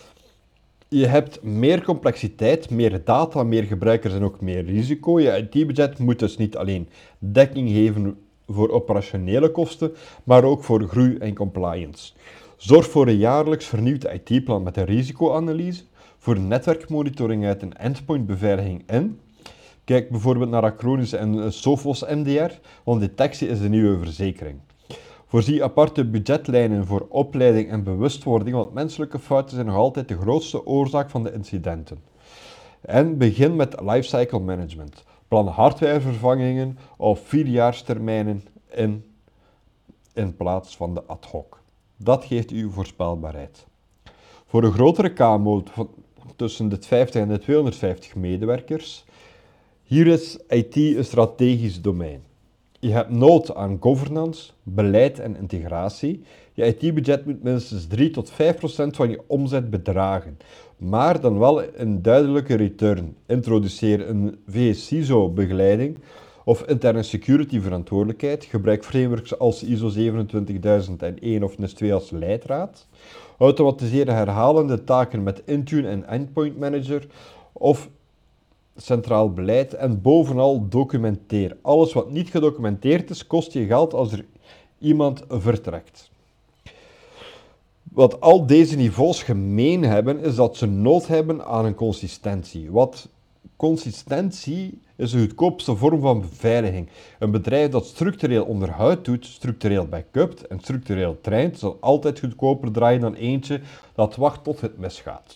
A: je hebt meer complexiteit, meer data, meer gebruikers en ook meer risico. Je IT-budget moet dus niet alleen dekking geven voor operationele kosten, maar ook voor groei en compliance. Zorg voor een jaarlijks vernieuwd IT-plan met een risicoanalyse, voor netwerkmonitoring uit een endpointbeveiliging in. Kijk bijvoorbeeld naar Acronis en Sophos MDR, want detectie is de nieuwe verzekering. Voorzie aparte budgetlijnen voor opleiding en bewustwording, want menselijke fouten zijn nog altijd de grootste oorzaak van de incidenten. En begin met lifecycle management. Plan hardwarevervangingen op 4-jaarstermijnen in plaats van de ad hoc. Dat geeft u voorspelbaarheid. Voor een grotere KMO tussen de 50 en de 250 medewerkers, hier is IT een strategisch domein. Je hebt nood aan governance, beleid en integratie. Je IT-budget moet minstens 3 tot 5% van je omzet bedragen, maar dan wel een duidelijke return. Introduceer een VSISO-begeleiding of interne security verantwoordelijkheid. Gebruik frameworks als ISO 27001 of NIS2 als leidraad. Automatiseer herhalende taken met Intune en Endpoint Manager of centraal beleid en bovenal documenteer. Alles wat niet gedocumenteerd is, kost je geld als er iemand vertrekt. Wat al deze niveaus gemeen hebben, is dat ze nood hebben aan een consistentie. Consistentie is de goedkoopste vorm van beveiliging. Een bedrijf dat structureel onderhoud doet, structureel backupt en structureel traint, zal altijd goedkoper draaien dan eentje dat wacht tot het misgaat.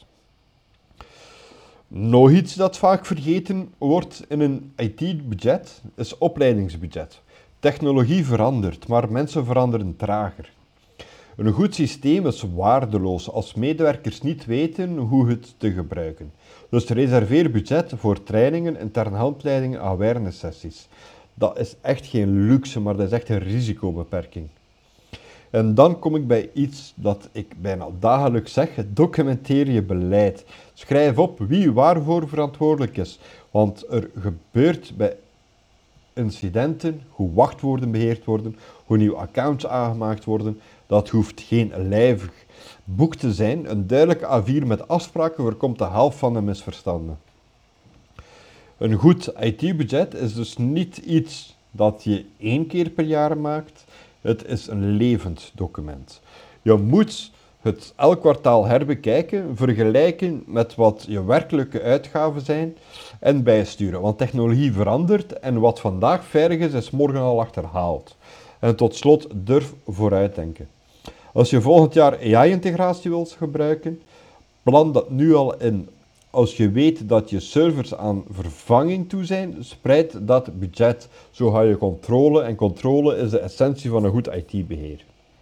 A: Nog iets dat vaak vergeten wordt in een IT-budget is opleidingsbudget. Technologie verandert, maar mensen veranderen trager. Een goed systeem is waardeloos als medewerkers niet weten hoe het te gebruiken. Dus reserveer budget voor trainingen, interne handleidingen, awareness sessies. Dat is echt geen luxe, maar dat is echt een risicobeperking. En dan kom ik bij iets dat ik bijna dagelijks zeg, documenteer je beleid. Schrijf op wie waarvoor verantwoordelijk is, want er gebeurt bij incidenten, hoe wachtwoorden beheerd worden, hoe nieuwe accounts aangemaakt worden. Dat hoeft geen lijvig boek te zijn. Een duidelijke A4 met afspraken voorkomt de helft van de misverstanden. Een goed IT-budget is dus niet iets dat je 1 keer per jaar maakt. Het is een levend document. Je moet het elk kwartaal herbekijken, vergelijken met wat je werkelijke uitgaven zijn en bijsturen. Want technologie verandert en wat vandaag veilig is, is morgen al achterhaald. En tot slot, durf vooruitdenken. Als je volgend jaar AI-integratie wilt gebruiken, plan dat nu al in. Als je weet dat je servers aan vervanging toe zijn, spreid dat budget. Zo ga je controle en controle is de essentie van een goed IT-beheer.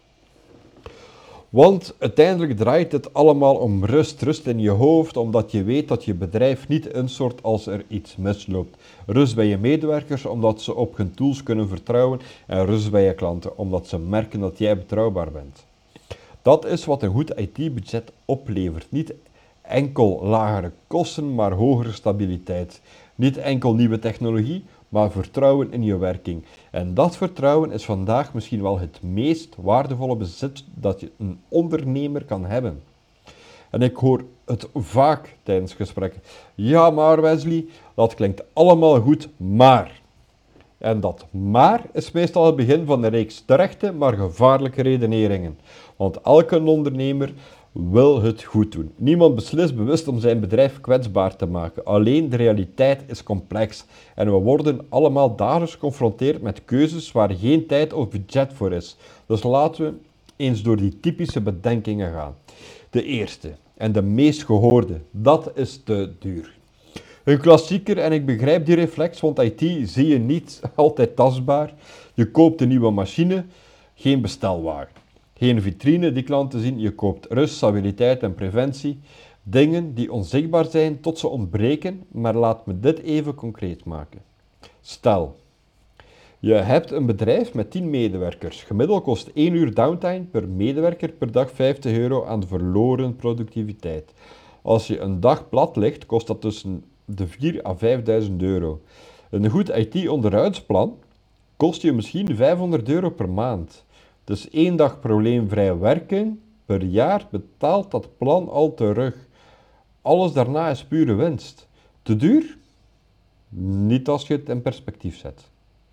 A: Want uiteindelijk draait het allemaal om rust. Rust in je hoofd, omdat je weet dat je bedrijf niet instort als er iets misloopt. Rust bij je medewerkers, omdat ze op hun tools kunnen vertrouwen. En rust bij je klanten, omdat ze merken dat jij betrouwbaar bent. Dat is wat een goed IT-budget oplevert. Niet enkel lagere kosten, maar hogere stabiliteit. Niet enkel nieuwe technologie, maar vertrouwen in je werking. En dat vertrouwen is vandaag misschien wel het meest waardevolle bezit dat je een ondernemer kan hebben. En ik hoor het vaak tijdens gesprekken. Ja, maar Wesley, dat klinkt allemaal goed, maar. En dat maar is meestal het begin van een reeks terechte, maar gevaarlijke redeneringen. Want elke ondernemer wil het goed doen. Niemand beslist bewust om zijn bedrijf kwetsbaar te maken. Alleen de realiteit is complex. En we worden allemaal dagelijks geconfronteerd met keuzes waar geen tijd of budget voor is. Dus laten we eens door die typische bedenkingen gaan. De eerste en de meest gehoorde, dat is te duur. Een klassieker, en ik begrijp die reflex, want IT zie je niet altijd tastbaar. Je koopt een nieuwe machine, geen bestelwagen. Geen vitrine die klanten zien, je koopt rust, stabiliteit en preventie. Dingen die onzichtbaar zijn tot ze ontbreken, maar laat me dit even concreet maken. Stel, je hebt een bedrijf met 10 medewerkers. Gemiddeld kost 1 uur downtime per medewerker per dag €50 aan verloren productiviteit. Als je een dag plat ligt, kost dat tussen de 4.000 à 5.000 euro. Een goed IT-onderhoudsplan kost je misschien €500 per maand. Dus 1 dag probleemvrij werken per jaar betaalt dat plan al terug. Alles daarna is pure winst. Te duur? Niet als je het in perspectief zet.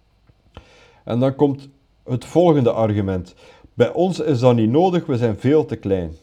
A: En dan komt het volgende argument. Bij ons is dat niet nodig, we zijn veel te klein.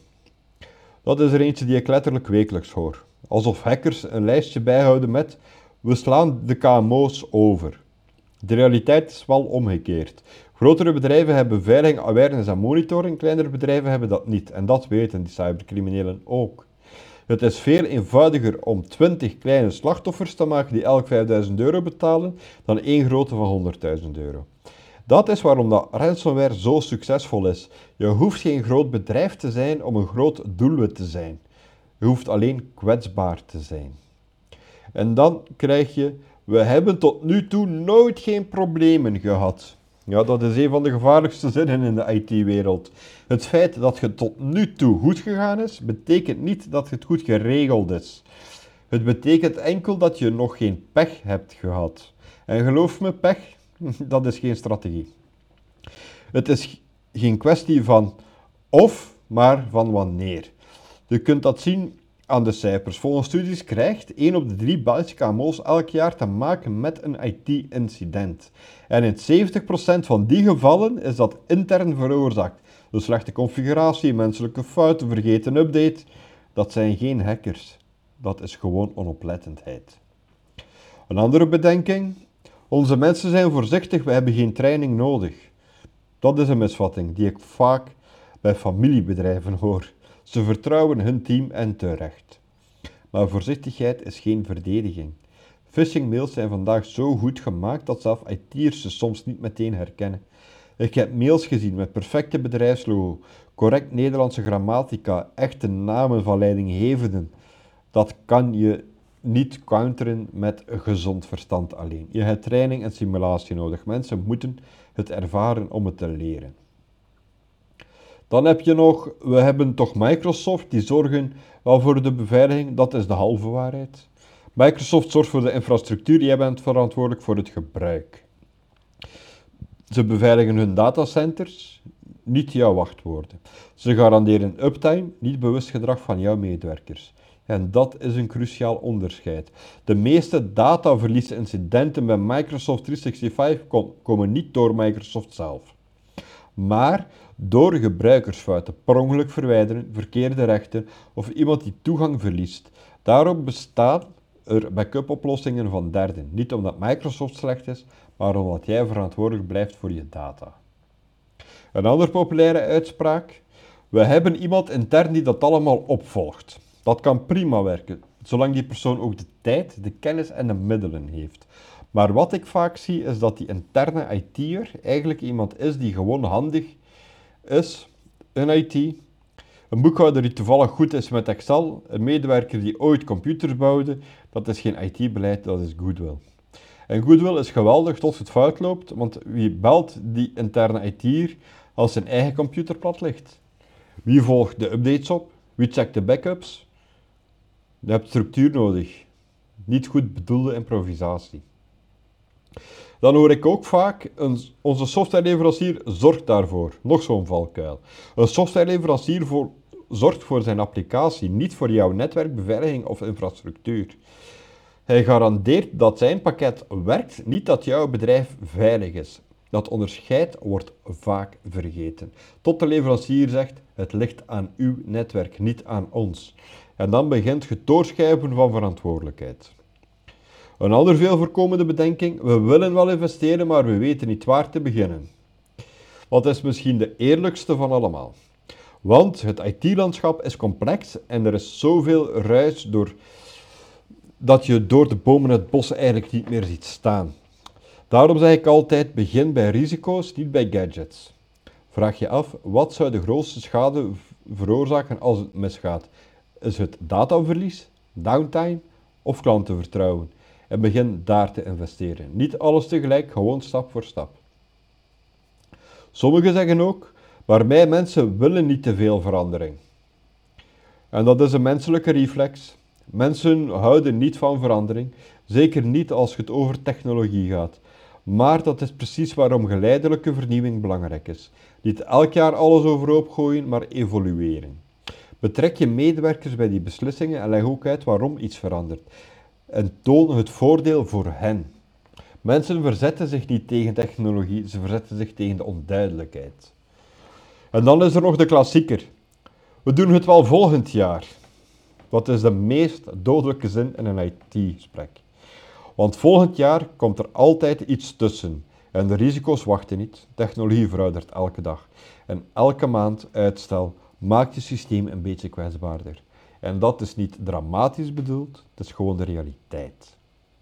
A: Dat is er eentje die ik letterlijk wekelijks hoor. Alsof hackers een lijstje bijhouden met we slaan de KMO's over. De realiteit is wel omgekeerd. Grotere bedrijven hebben beveiliging, awareness en monitoring, kleinere bedrijven hebben dat niet. En dat weten die cybercriminelen ook. Het is veel eenvoudiger om 20 kleine slachtoffers te maken die elk €5.000 betalen, dan 1 grote van €100.000. Dat is waarom dat ransomware zo succesvol is. Je hoeft geen groot bedrijf te zijn om een groot doelwit te zijn. Je hoeft alleen kwetsbaar te zijn. En dan krijg je, we hebben tot nu toe nooit geen problemen gehad. Ja, dat is een van de gevaarlijkste zinnen in de IT-wereld. Het feit dat het tot nu toe goed gegaan is, betekent niet dat het goed geregeld is. Het betekent enkel dat je nog geen pech hebt gehad. En geloof me, pech, dat is geen strategie. Het is geen kwestie van of, maar van wanneer. Je kunt dat zien aan de cijfers. Volgens studies krijgt 1 op de 3 Belgische KMO's elk jaar te maken met een IT-incident. En in 70% van die gevallen is dat intern veroorzaakt. Dus slechte configuratie, menselijke fouten, vergeten update. Dat zijn geen hackers. Dat is gewoon onoplettendheid. Een andere bedenking. Onze mensen zijn voorzichtig, we hebben geen training nodig. Dat is een misvatting die ik vaak bij familiebedrijven hoor. Ze vertrouwen hun team en terecht. Maar voorzichtigheid is geen verdediging. Phishing-mails zijn vandaag zo goed gemaakt dat zelfs IT'ers ze soms niet meteen herkennen. Ik heb mails gezien met perfecte bedrijfslogo, correct Nederlandse grammatica, echte namen van leidinggevenden. Dat kan je niet counteren met gezond verstand alleen. Je hebt training en simulatie nodig. Mensen moeten het ervaren om het te leren. Dan heb je nog, we hebben toch Microsoft, die zorgen wel voor de beveiliging. Dat is de halve waarheid. Microsoft zorgt voor de infrastructuur, jij bent verantwoordelijk voor het gebruik. Ze beveiligen hun datacenters, niet jouw wachtwoorden. Ze garanderen uptime, niet bewust gedrag van jouw medewerkers. En dat is een cruciaal onderscheid. De meeste dataverliesincidenten bij Microsoft 365 komen niet door Microsoft zelf, maar door gebruikersfouten, per ongeluk verwijderen, verkeerde rechten of iemand die toegang verliest. Daarom bestaan er backup-oplossingen van derden. Niet omdat Microsoft slecht is, maar omdat jij verantwoordelijk blijft voor je data. Een andere populaire uitspraak: we hebben iemand intern die dat allemaal opvolgt. Dat kan prima werken, zolang die persoon ook de tijd, de kennis en de middelen heeft. Maar wat ik vaak zie, is dat die interne IT'er eigenlijk iemand is die gewoon handig is in IT. Een boekhouder die toevallig goed is met Excel, een medewerker die ooit computers bouwde, dat is geen IT-beleid, dat is goodwill. En goodwill is geweldig tot het fout loopt, want wie belt die interne IT'er als zijn eigen computer plat ligt? Wie volgt de updates op? Wie checkt de backups? Je hebt structuur nodig, niet goed bedoelde improvisatie. Dan hoor ik ook vaak, onze softwareleverancier zorgt daarvoor. Nog zo'n valkuil. Een softwareleverancier zorgt voor zijn applicatie, niet voor jouw netwerkbeveiliging of infrastructuur. Hij garandeert dat zijn pakket werkt, niet dat jouw bedrijf veilig is. Dat onderscheid wordt vaak vergeten. Tot de leverancier zegt, het ligt aan uw netwerk, niet aan ons. En dan begint het doorschuiven van verantwoordelijkheid. Een ander veel voorkomende bedenking: we willen wel investeren, maar we weten niet waar te beginnen. Wat is misschien de eerlijkste van allemaal? Want het IT-landschap is complex en er is zoveel ruis dat je door de bomen het bos eigenlijk niet meer ziet staan. Daarom zeg ik altijd, begin bij risico's, niet bij gadgets. Vraag je af, wat zou de grootste schade veroorzaken als het misgaat? Is het dataverlies, downtime of klantenvertrouwen? En begin daar te investeren. Niet alles tegelijk, gewoon stap voor stap. Sommigen zeggen ook, maar wij mensen willen niet te veel verandering. En dat is een menselijke reflex. Mensen houden niet van verandering, zeker niet als het over technologie gaat. Maar dat is precies waarom geleidelijke vernieuwing belangrijk is. Niet elk jaar alles overhoop gooien, maar evolueren. Betrek je medewerkers bij die beslissingen en leg ook uit waarom iets verandert. En toon het voordeel voor hen. Mensen verzetten zich niet tegen technologie, ze verzetten zich tegen de onduidelijkheid. En dan is er nog de klassieker. We doen het wel volgend jaar. Dat is de meest dodelijke zin in een IT-gesprek. Want volgend jaar komt er altijd iets tussen. En de risico's wachten niet. Technologie veroudert elke dag. En elke maand uitstel maakt je systeem een beetje kwetsbaarder. En dat is niet dramatisch bedoeld, het is gewoon de realiteit.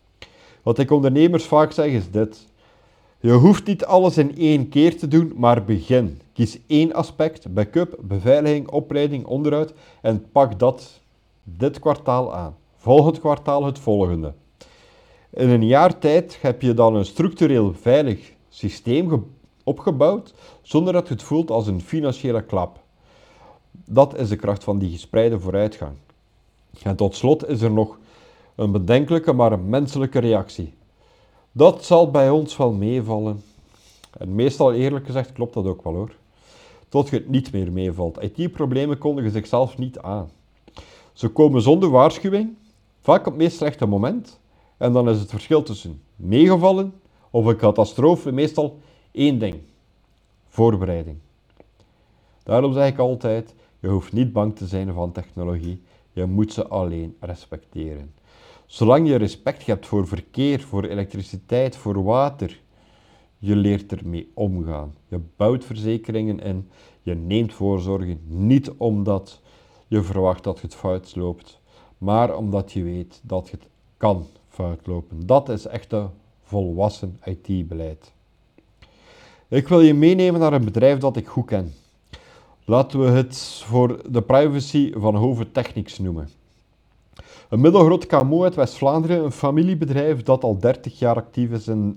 A: Wat ik ondernemers vaak zeg is dit: je hoeft niet alles in één keer te doen, maar begin. Kies één aspect, backup, beveiliging, opleiding, onderhoud en pak dat dit kwartaal aan. Volgend kwartaal het volgende. In een jaar tijd heb je dan een structureel veilig systeem opgebouwd, zonder dat je het voelt als een financiële klap. Dat is de kracht van die gespreide vooruitgang. En tot slot is er nog een bedenkelijke, maar een menselijke reactie. Dat zal bij ons wel meevallen. En meestal, eerlijk gezegd, klopt dat ook wel hoor. Tot het niet meer meevalt. IT-problemen kondigen zichzelf niet aan. Ze komen zonder waarschuwing, vaak op het meest slechte moment. En dan is het verschil tussen meegevallen of een catastrofe meestal één ding: voorbereiding. Daarom zeg ik altijd, je hoeft niet bang te zijn van technologie, je moet ze alleen respecteren. Zolang je respect hebt voor verkeer, voor elektriciteit, voor water, je leert ermee omgaan. Je bouwt verzekeringen in, je neemt voorzorgen, niet omdat je verwacht dat het fout loopt, maar omdat je weet dat het kan fout lopen. Dat is echt een volwassen IT-beleid. Ik wil je meenemen naar een bedrijf dat ik goed ken. Laten we het voor de privacy van Hove Technics noemen. Een middelgroot KMO uit West-Vlaanderen, een familiebedrijf dat al 30 jaar actief is in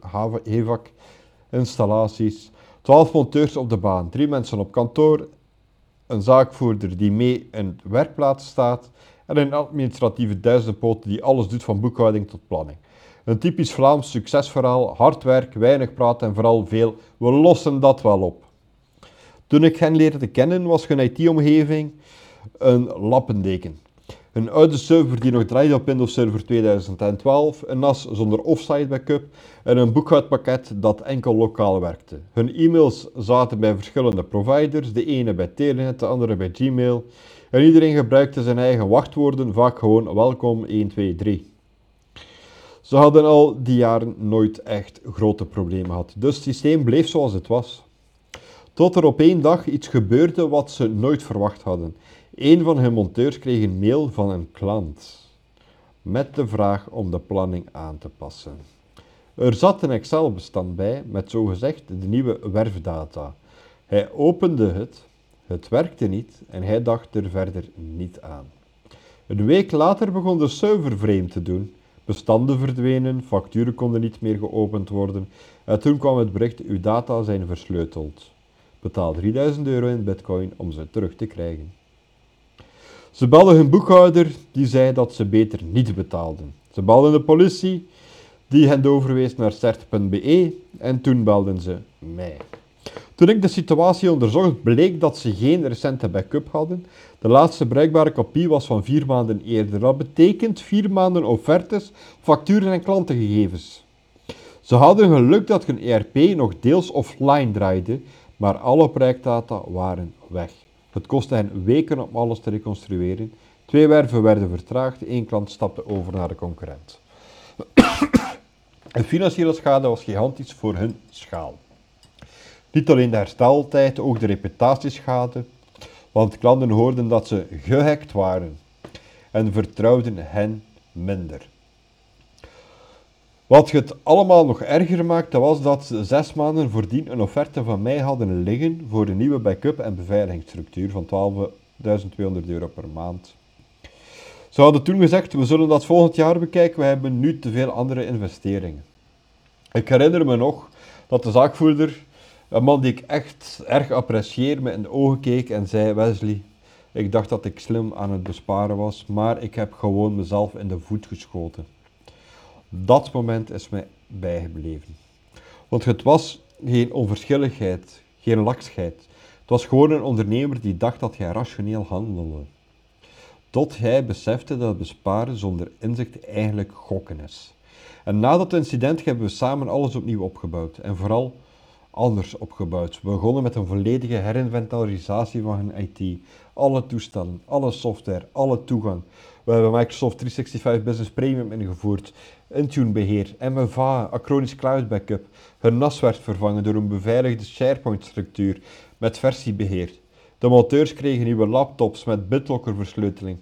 A: HVAC-installaties. 12 monteurs op de baan, 3 mensen op kantoor, een zaakvoerder die mee in de werkplaats staat en een administratieve duizendpoot die alles doet van boekhouding tot planning. Een typisch Vlaams succesverhaal, hard werk, weinig praten en vooral veel, we lossen dat wel op. Toen ik hen leerde kennen was hun IT-omgeving een lappendeken. Een oude server die nog draaide op Windows Server 2012, een NAS zonder offsite backup en een boekhoudpakket dat enkel lokaal werkte. Hun e-mails zaten bij verschillende providers, de ene bij Telenet, de andere bij Gmail. En iedereen gebruikte zijn eigen wachtwoorden, vaak gewoon welkom 123. Ze hadden al die jaren nooit echt grote problemen gehad, dus het systeem bleef zoals het was. Tot er op één dag iets gebeurde wat ze nooit verwacht hadden. Een van hun monteurs kreeg een mail van een klant met de vraag om de planning aan te passen. Er zat een Excel-bestand bij met zogezegd de nieuwe werfdata. Hij opende het werkte niet en hij dacht er verder niet aan. Een week later begon de server vreemd te doen. Bestanden verdwenen, facturen konden niet meer geopend worden en toen kwam het bericht: uw data zijn versleuteld. Betaal €3000 in bitcoin om ze terug te krijgen. Ze belden hun boekhouder, die zei dat ze beter niet betaalden. Ze belden de politie, die hen doorverwees naar cert.be en toen belden ze mij. Toen ik de situatie onderzocht, bleek dat ze geen recente backup hadden. De laatste bruikbare kopie was van 4 maanden eerder. Dat betekent 4 maanden offertes, facturen en klantengegevens. Ze hadden geluk dat hun ERP nog deels offline draaide, maar alle projectdata waren weg. Het kostte hen weken om alles te reconstrueren. 2 werven werden vertraagd, 1 klant stapte over naar de concurrent. De financiële schade was gigantisch voor hun schaal. Niet alleen de hersteltijd, ook de reputatieschade, want klanten hoorden dat ze gehackt waren en vertrouwden hen minder. Wat het allemaal nog erger maakte was dat ze 6 maanden voordien een offerte van mij hadden liggen voor een nieuwe backup en beveiligingsstructuur van €12.200 per maand. Ze hadden toen gezegd: we zullen dat volgend jaar bekijken, we hebben nu te veel andere investeringen. Ik herinner me nog dat de zaakvoerder, een man die ik echt erg apprecieer, me in de ogen keek en zei: Wesley, ik dacht dat ik slim aan het besparen was, maar ik heb gewoon mezelf in de voet geschoten. Dat moment is mij bijgebleven. Want het was geen onverschilligheid, geen laksheid. Het was gewoon een ondernemer die dacht dat hij rationeel handelde. Tot hij besefte dat besparen zonder inzicht eigenlijk gokken is. En na dat incident hebben we samen alles opnieuw opgebouwd. En vooral anders opgebouwd. We begonnen met een volledige herinventarisatie van hun IT. Alle toestellen, alle software, alle toegang. We hebben Microsoft 365 Business Premium ingevoerd, Intune beheer, MFA, Acronis Cloud Backup. Hun NAS werd vervangen door een beveiligde SharePoint structuur met versiebeheer. De monteurs kregen nieuwe laptops met BitLocker versleuteling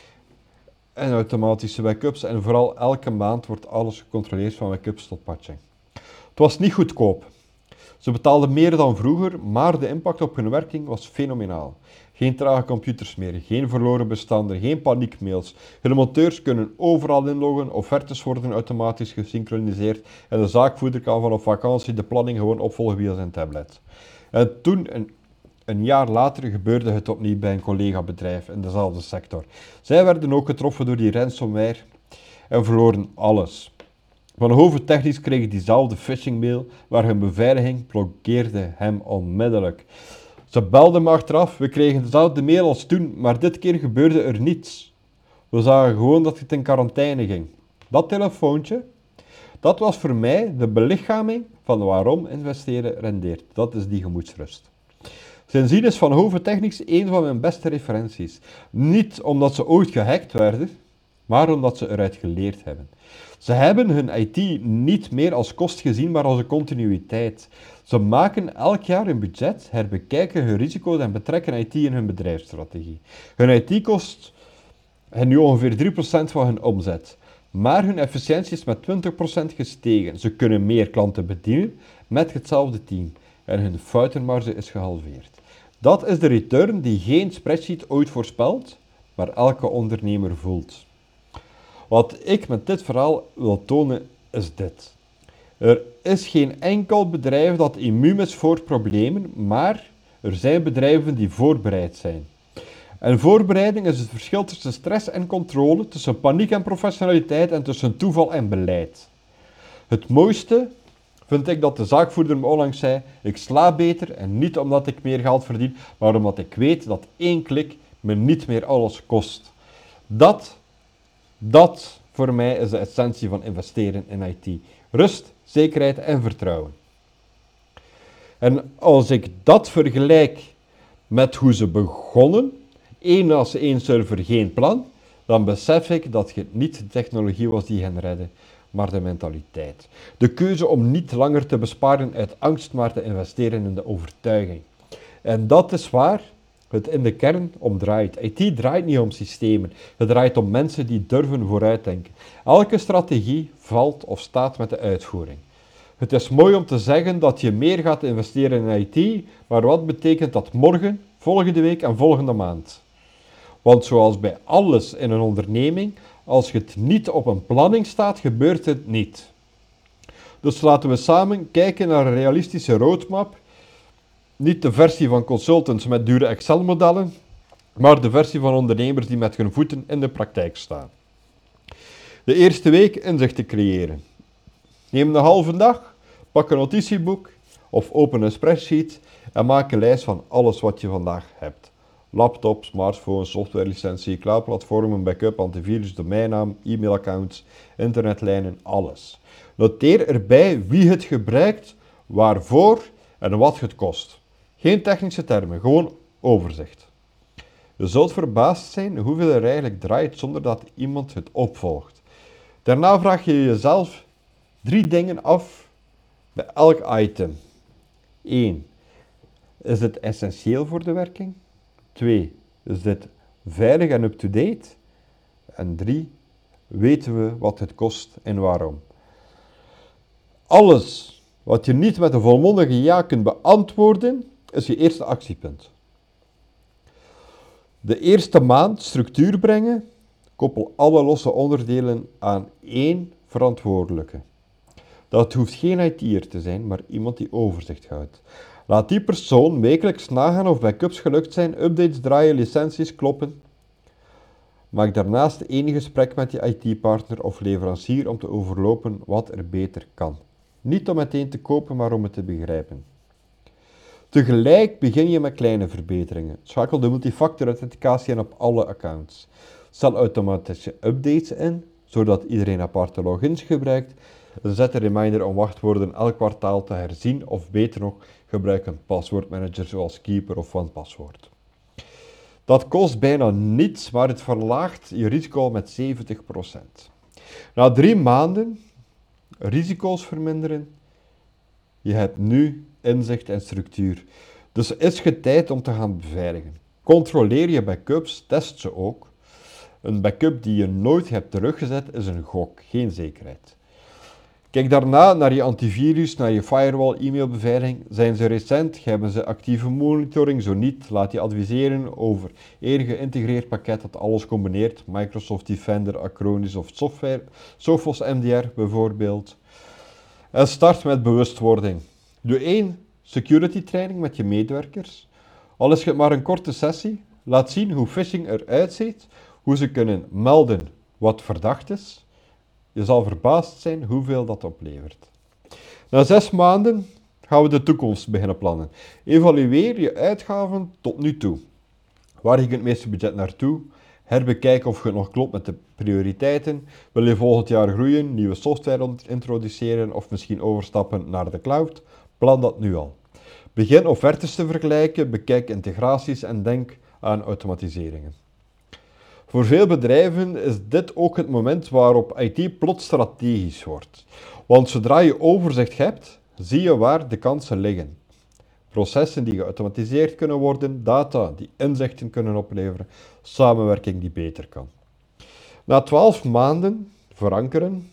A: en automatische backups en vooral elke maand wordt alles gecontroleerd van backups tot patching. Het was niet goedkoop. Ze betaalden meer dan vroeger, maar de impact op hun werking was fenomenaal. Geen trage computers meer, geen verloren bestanden, geen paniekmails. Hun monteurs kunnen overal inloggen, offertes worden automatisch gesynchroniseerd en de zaakvoerder kan van op vakantie de planning gewoon opvolgen via zijn tablet. En toen, een jaar later, gebeurde het opnieuw bij een collega-bedrijf in dezelfde sector. Zij werden ook getroffen door die ransomware en verloren alles. Van Hoven Technisch kreeg diezelfde phishing-mail, maar hun beveiliging blokkeerde hem onmiddellijk. Ze belden me achteraf, we kregen dezelfde mail als toen, maar dit keer gebeurde er niets. We zagen gewoon dat het in quarantaine ging. Dat telefoontje, dat was voor mij de belichaming van waarom investeren rendeert. Dat is die gemoedsrust. Sindsdien is Van Hoven Technics een van mijn beste referenties. Niet omdat ze ooit gehackt werden, maar omdat ze eruit geleerd hebben. Ze hebben hun IT niet meer als kost gezien, maar als een continuïteit. Ze maken elk jaar een budget, herbekijken hun risico's en betrekken IT in hun bedrijfsstrategie. Hun IT kost hen nu ongeveer 3% van hun omzet, maar hun efficiëntie is met 20% gestegen. Ze kunnen meer klanten bedienen met hetzelfde team en hun foutenmarge is gehalveerd. Dat is de return die geen spreadsheet ooit voorspelt, maar elke ondernemer voelt. Wat ik met dit verhaal wil tonen is dit. Er is geen enkel bedrijf dat immuun is voor problemen, maar er zijn bedrijven die voorbereid zijn. En voorbereiding is het verschil tussen stress en controle, tussen paniek en professionaliteit en tussen toeval en beleid. Het mooiste vind ik dat de zaakvoerder me onlangs zei: ik slaap beter en niet omdat ik meer geld verdien, maar omdat ik weet dat 1 klik me niet meer alles kost. Dat voor mij is de essentie van investeren in IT. Rust, zekerheid en vertrouwen. En als ik dat vergelijk met hoe ze begonnen, één als één server, geen plan, dan besef ik dat het niet de technologie was die hen redde, maar de mentaliteit. De keuze om niet langer te besparen uit angst, maar te investeren in de overtuiging. En dat is waar het in de kern om draait. IT draait niet om systemen, het draait om mensen die durven vooruitdenken. Elke strategie valt of staat met de uitvoering. Het is mooi om te zeggen dat je meer gaat investeren in IT, maar wat betekent dat morgen, volgende week en volgende maand? Want zoals bij alles in een onderneming, als het niet op een planning staat, gebeurt het niet. Dus laten we samen kijken naar een realistische roadmap. Niet de versie van consultants met dure Excel-modellen, maar de versie van ondernemers die met hun voeten in de praktijk staan. De eerste week inzichten creëren. Neem een halve dag, pak een notitieboek of open een spreadsheet en maak een lijst van alles wat je vandaag hebt. Laptop, smartphone, softwarelicentie, cloudplatformen, backup, antivirus, domeinnaam, e-mailaccounts, internetlijnen, alles. Noteer erbij wie het gebruikt, waarvoor en wat het kost. Geen technische termen, gewoon overzicht. Je zult verbaasd zijn hoeveel er eigenlijk draait zonder dat iemand het opvolgt. Daarna vraag je jezelf 3 dingen af bij elk item. 1. Is het essentieel voor de werking? 2. Is dit veilig en up-to-date? En 3. Weten we wat het kost en waarom? Alles wat je niet met een volmondige ja kunt beantwoorden, is je eerste actiepunt. De eerste maand structuur brengen, koppel alle losse onderdelen aan één verantwoordelijke. Dat hoeft geen IT'er te zijn, maar iemand die overzicht houdt. Laat die persoon wekelijks nagaan of backups gelukt zijn, updates draaien, licenties kloppen. Maak daarnaast één gesprek met je IT-partner of leverancier om te overlopen wat er beter kan. Niet om meteen te kopen, maar om het te begrijpen. Tegelijk begin je met kleine verbeteringen. Schakel de multifactor-authenticatie in op alle accounts. Stel automatische updates in, zodat iedereen aparte logins gebruikt. Zet een reminder om wachtwoorden elk kwartaal te herzien of beter nog, gebruik een paswoordmanager zoals Keeper of OnePassword. Dat kost bijna niets, maar het verlaagt je risico met 70%. Na 3 maanden risico's verminderen, je hebt nu inzicht en structuur. Dus is het tijd om te gaan beveiligen. Controleer je backups, test ze ook. Een backup die je nooit hebt teruggezet is een gok, geen zekerheid. Kijk daarna naar je antivirus, naar je firewall, e-mailbeveiliging. Zijn ze recent? Hebben ze actieve monitoring? Zo niet, laat je adviseren over één geïntegreerd pakket dat alles combineert. Microsoft Defender, Acronis of Sophos MDR bijvoorbeeld. En start met bewustwording. Doe 1 security training met je medewerkers. Al is het maar een korte sessie, laat zien hoe phishing eruit ziet, hoe ze kunnen melden wat verdacht is. Je zal verbaasd zijn hoeveel dat oplevert. Na 6 maanden gaan we de toekomst beginnen plannen. Evalueer je uitgaven tot nu toe. Waar ging het meeste budget naartoe? Herbekijk of het nog klopt met de prioriteiten. Wil je volgend jaar groeien, nieuwe software introduceren of misschien overstappen naar de cloud? Plan dat nu al. Begin offertes te vergelijken, bekijk integraties en denk aan automatiseringen. Voor veel bedrijven is dit ook het moment waarop IT plots strategisch wordt. Want zodra je overzicht hebt, zie je waar de kansen liggen. Processen die geautomatiseerd kunnen worden, data die inzichten kunnen opleveren, samenwerking die beter kan. Na 12 maanden verankeren,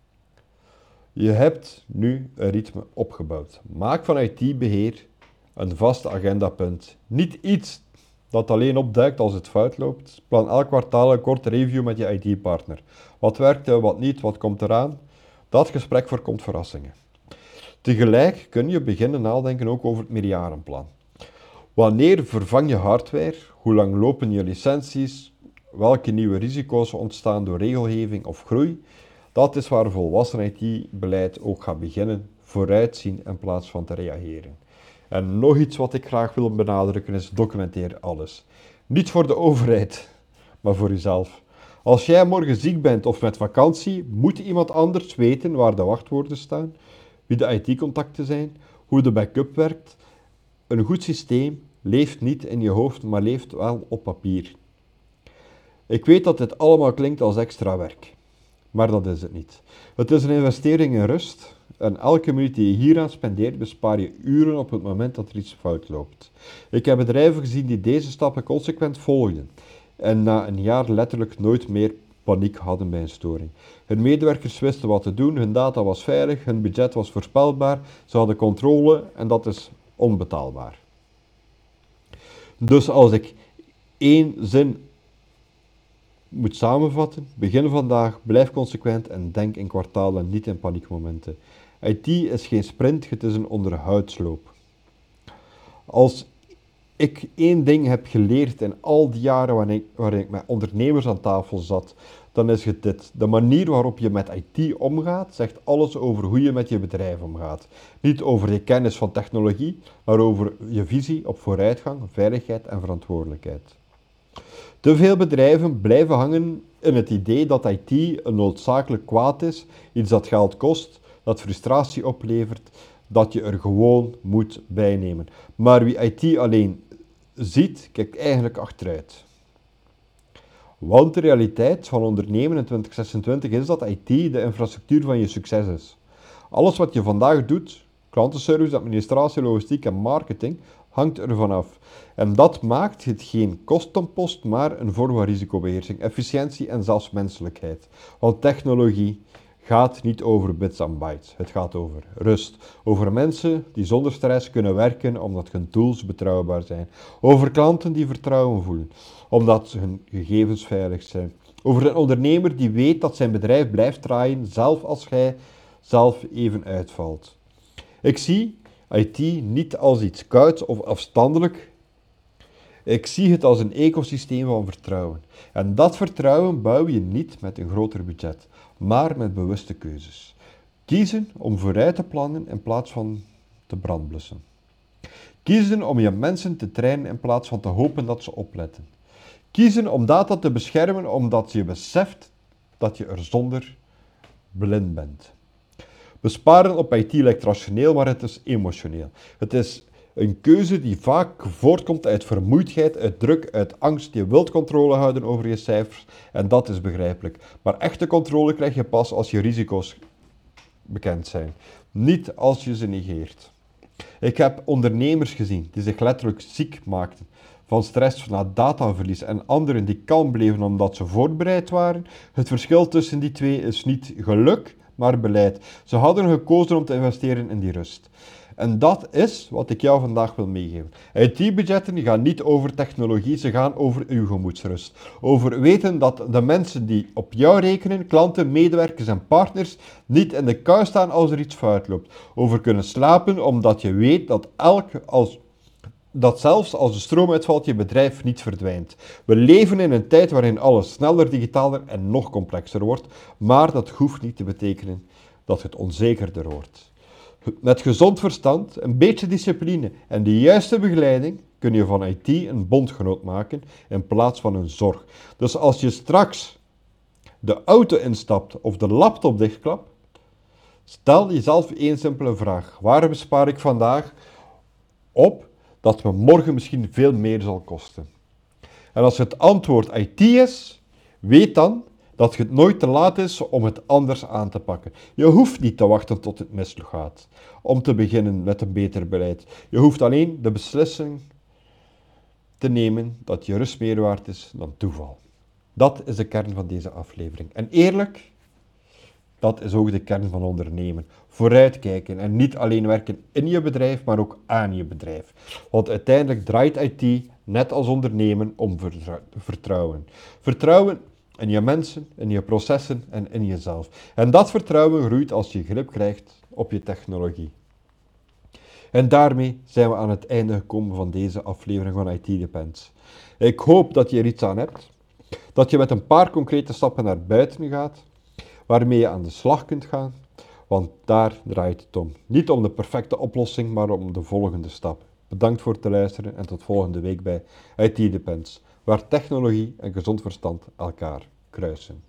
A: je hebt nu een ritme opgebouwd. Maak van IT-beheer een vast agendapunt. Niet iets dat alleen opduikt als het fout loopt. Plan elk kwartaal een korte review met je IT-partner. Wat werkte, wat niet, wat komt eraan? Dat gesprek voorkomt verrassingen. Tegelijk kun je beginnen nadenken ook over het meerjarenplan. Wanneer vervang je hardware? Hoe lang lopen je licenties? Welke nieuwe risico's ontstaan door regelgeving of groei? Dat is waar volwassen IT-beleid ook gaat beginnen, vooruitzien in plaats van te reageren. En nog iets wat ik graag wil benadrukken is: documenteer alles. Niet voor de overheid, maar voor jezelf. Als jij morgen ziek bent of met vakantie, moet iemand anders weten waar de wachtwoorden staan, wie de IT-contacten zijn, hoe de backup werkt. Een goed systeem leeft niet in je hoofd, maar leeft wel op papier. Ik weet dat dit allemaal klinkt als extra werk, maar dat is het niet. Het is een investering in rust en elke minuut die je hieraan spendeert, bespaar je uren op het moment dat er iets fout loopt. Ik heb bedrijven gezien die deze stappen consequent volgden en na een jaar letterlijk nooit meer paniek hadden bij een storing. Hun medewerkers wisten wat te doen, hun data was veilig, hun budget was voorspelbaar, ze hadden controle en dat is onbetaalbaar. Dus als ik één zin moet samenvatten, begin vandaag, blijf consequent en denk in kwartalen, niet in paniekmomenten. IT is geen sprint, het is een onderhoudsloop. Als ik één ding heb geleerd in al die jaren waarin ik met ondernemers aan tafel zat, dan is het dit. De manier waarop je met IT omgaat, zegt alles over hoe je met je bedrijf omgaat. Niet over je kennis van technologie, maar over je visie op vooruitgang, veiligheid en verantwoordelijkheid. Te veel bedrijven blijven hangen in het idee dat IT een noodzakelijk kwaad is, iets dat geld kost, dat frustratie oplevert, dat je er gewoon moet bijnemen. Maar wie IT alleen ziet, kijkt eigenlijk achteruit. Want de realiteit van ondernemen in 2026 is dat IT de infrastructuur van je succes is. Alles wat je vandaag doet, klantenservice, administratie, logistiek en marketing, hangt ervan af. En dat maakt het geen kostenpost, maar een vorm van risicobeheersing, efficiëntie en zelfs menselijkheid. Want technologie gaat niet over bits en bytes. Het gaat over rust. Over mensen die zonder stress kunnen werken omdat hun tools betrouwbaar zijn. Over klanten die vertrouwen voelen, omdat hun gegevens veilig zijn. Over een ondernemer die weet dat zijn bedrijf blijft draaien, zelfs als hij zelf even uitvalt. Ik zie IT niet als iets kouds of afstandelijk. Ik zie het als een ecosysteem van vertrouwen. En dat vertrouwen bouw je niet met een groter budget, maar met bewuste keuzes. Kiezen om vooruit te plannen in plaats van te brandblussen. Kiezen om je mensen te trainen in plaats van te hopen dat ze opletten. Kiezen om data te beschermen omdat je beseft dat je er zonder blind bent. Besparen op IT lijkt rationeel, maar het is emotioneel. Het is een keuze die vaak voortkomt uit vermoeidheid, uit druk, uit angst. Je wilt controle houden over je cijfers en dat is begrijpelijk. Maar echte controle krijg je pas als je risico's bekend zijn. Niet als je ze negeert. Ik heb ondernemers gezien die zich letterlijk ziek maakten van stress na dataverlies en anderen die kalm bleven omdat ze voorbereid waren. Het verschil tussen die twee is niet geluk, maar beleid. Ze hadden gekozen om te investeren in die rust. En dat is wat ik jou vandaag wil meegeven. IT-budgetten gaan niet over technologie, ze gaan over uw gemoedsrust. Over weten dat de mensen die op jou rekenen, klanten, medewerkers en partners, niet in de kou staan als er iets fout loopt. Over kunnen slapen omdat je weet dat zelfs als de stroom uitvalt, je bedrijf niet verdwijnt. We leven in een tijd waarin alles sneller, digitaler en nog complexer wordt, maar dat hoeft niet te betekenen dat het onzekerder wordt. Met gezond verstand, een beetje discipline en de juiste begeleiding kun je van IT een bondgenoot maken in plaats van een zorg. Dus als je straks de auto instapt of de laptop dichtklapt, stel jezelf één simpele vraag. Waar bespaar ik vandaag op dat me morgen misschien veel meer zal kosten? En als het antwoord IT is, weet dan dat het nooit te laat is om het anders aan te pakken. Je hoeft niet te wachten tot het misgaat om te beginnen met een beter beleid. Je hoeft alleen de beslissing te nemen dat je rust meer waard is dan toeval. Dat is de kern van deze aflevering. En eerlijk, dat is ook de kern van ondernemen. Vooruitkijken en niet alleen werken in je bedrijf, maar ook aan je bedrijf. Want uiteindelijk draait IT, net als ondernemen, om vertrouwen. Vertrouwen in je mensen, in je processen en in jezelf. En dat vertrouwen groeit als je grip krijgt op je technologie. En daarmee zijn we aan het einde gekomen van deze aflevering van IT Depends. Ik hoop dat je er iets aan hebt, dat je met een paar concrete stappen naar buiten gaat, waarmee je aan de slag kunt gaan, want daar draait het om. Niet om de perfecte oplossing, maar om de volgende stap. Bedankt voor het luisteren en tot volgende week bij IT Depends, waar technologie en gezond verstand elkaar kruisen.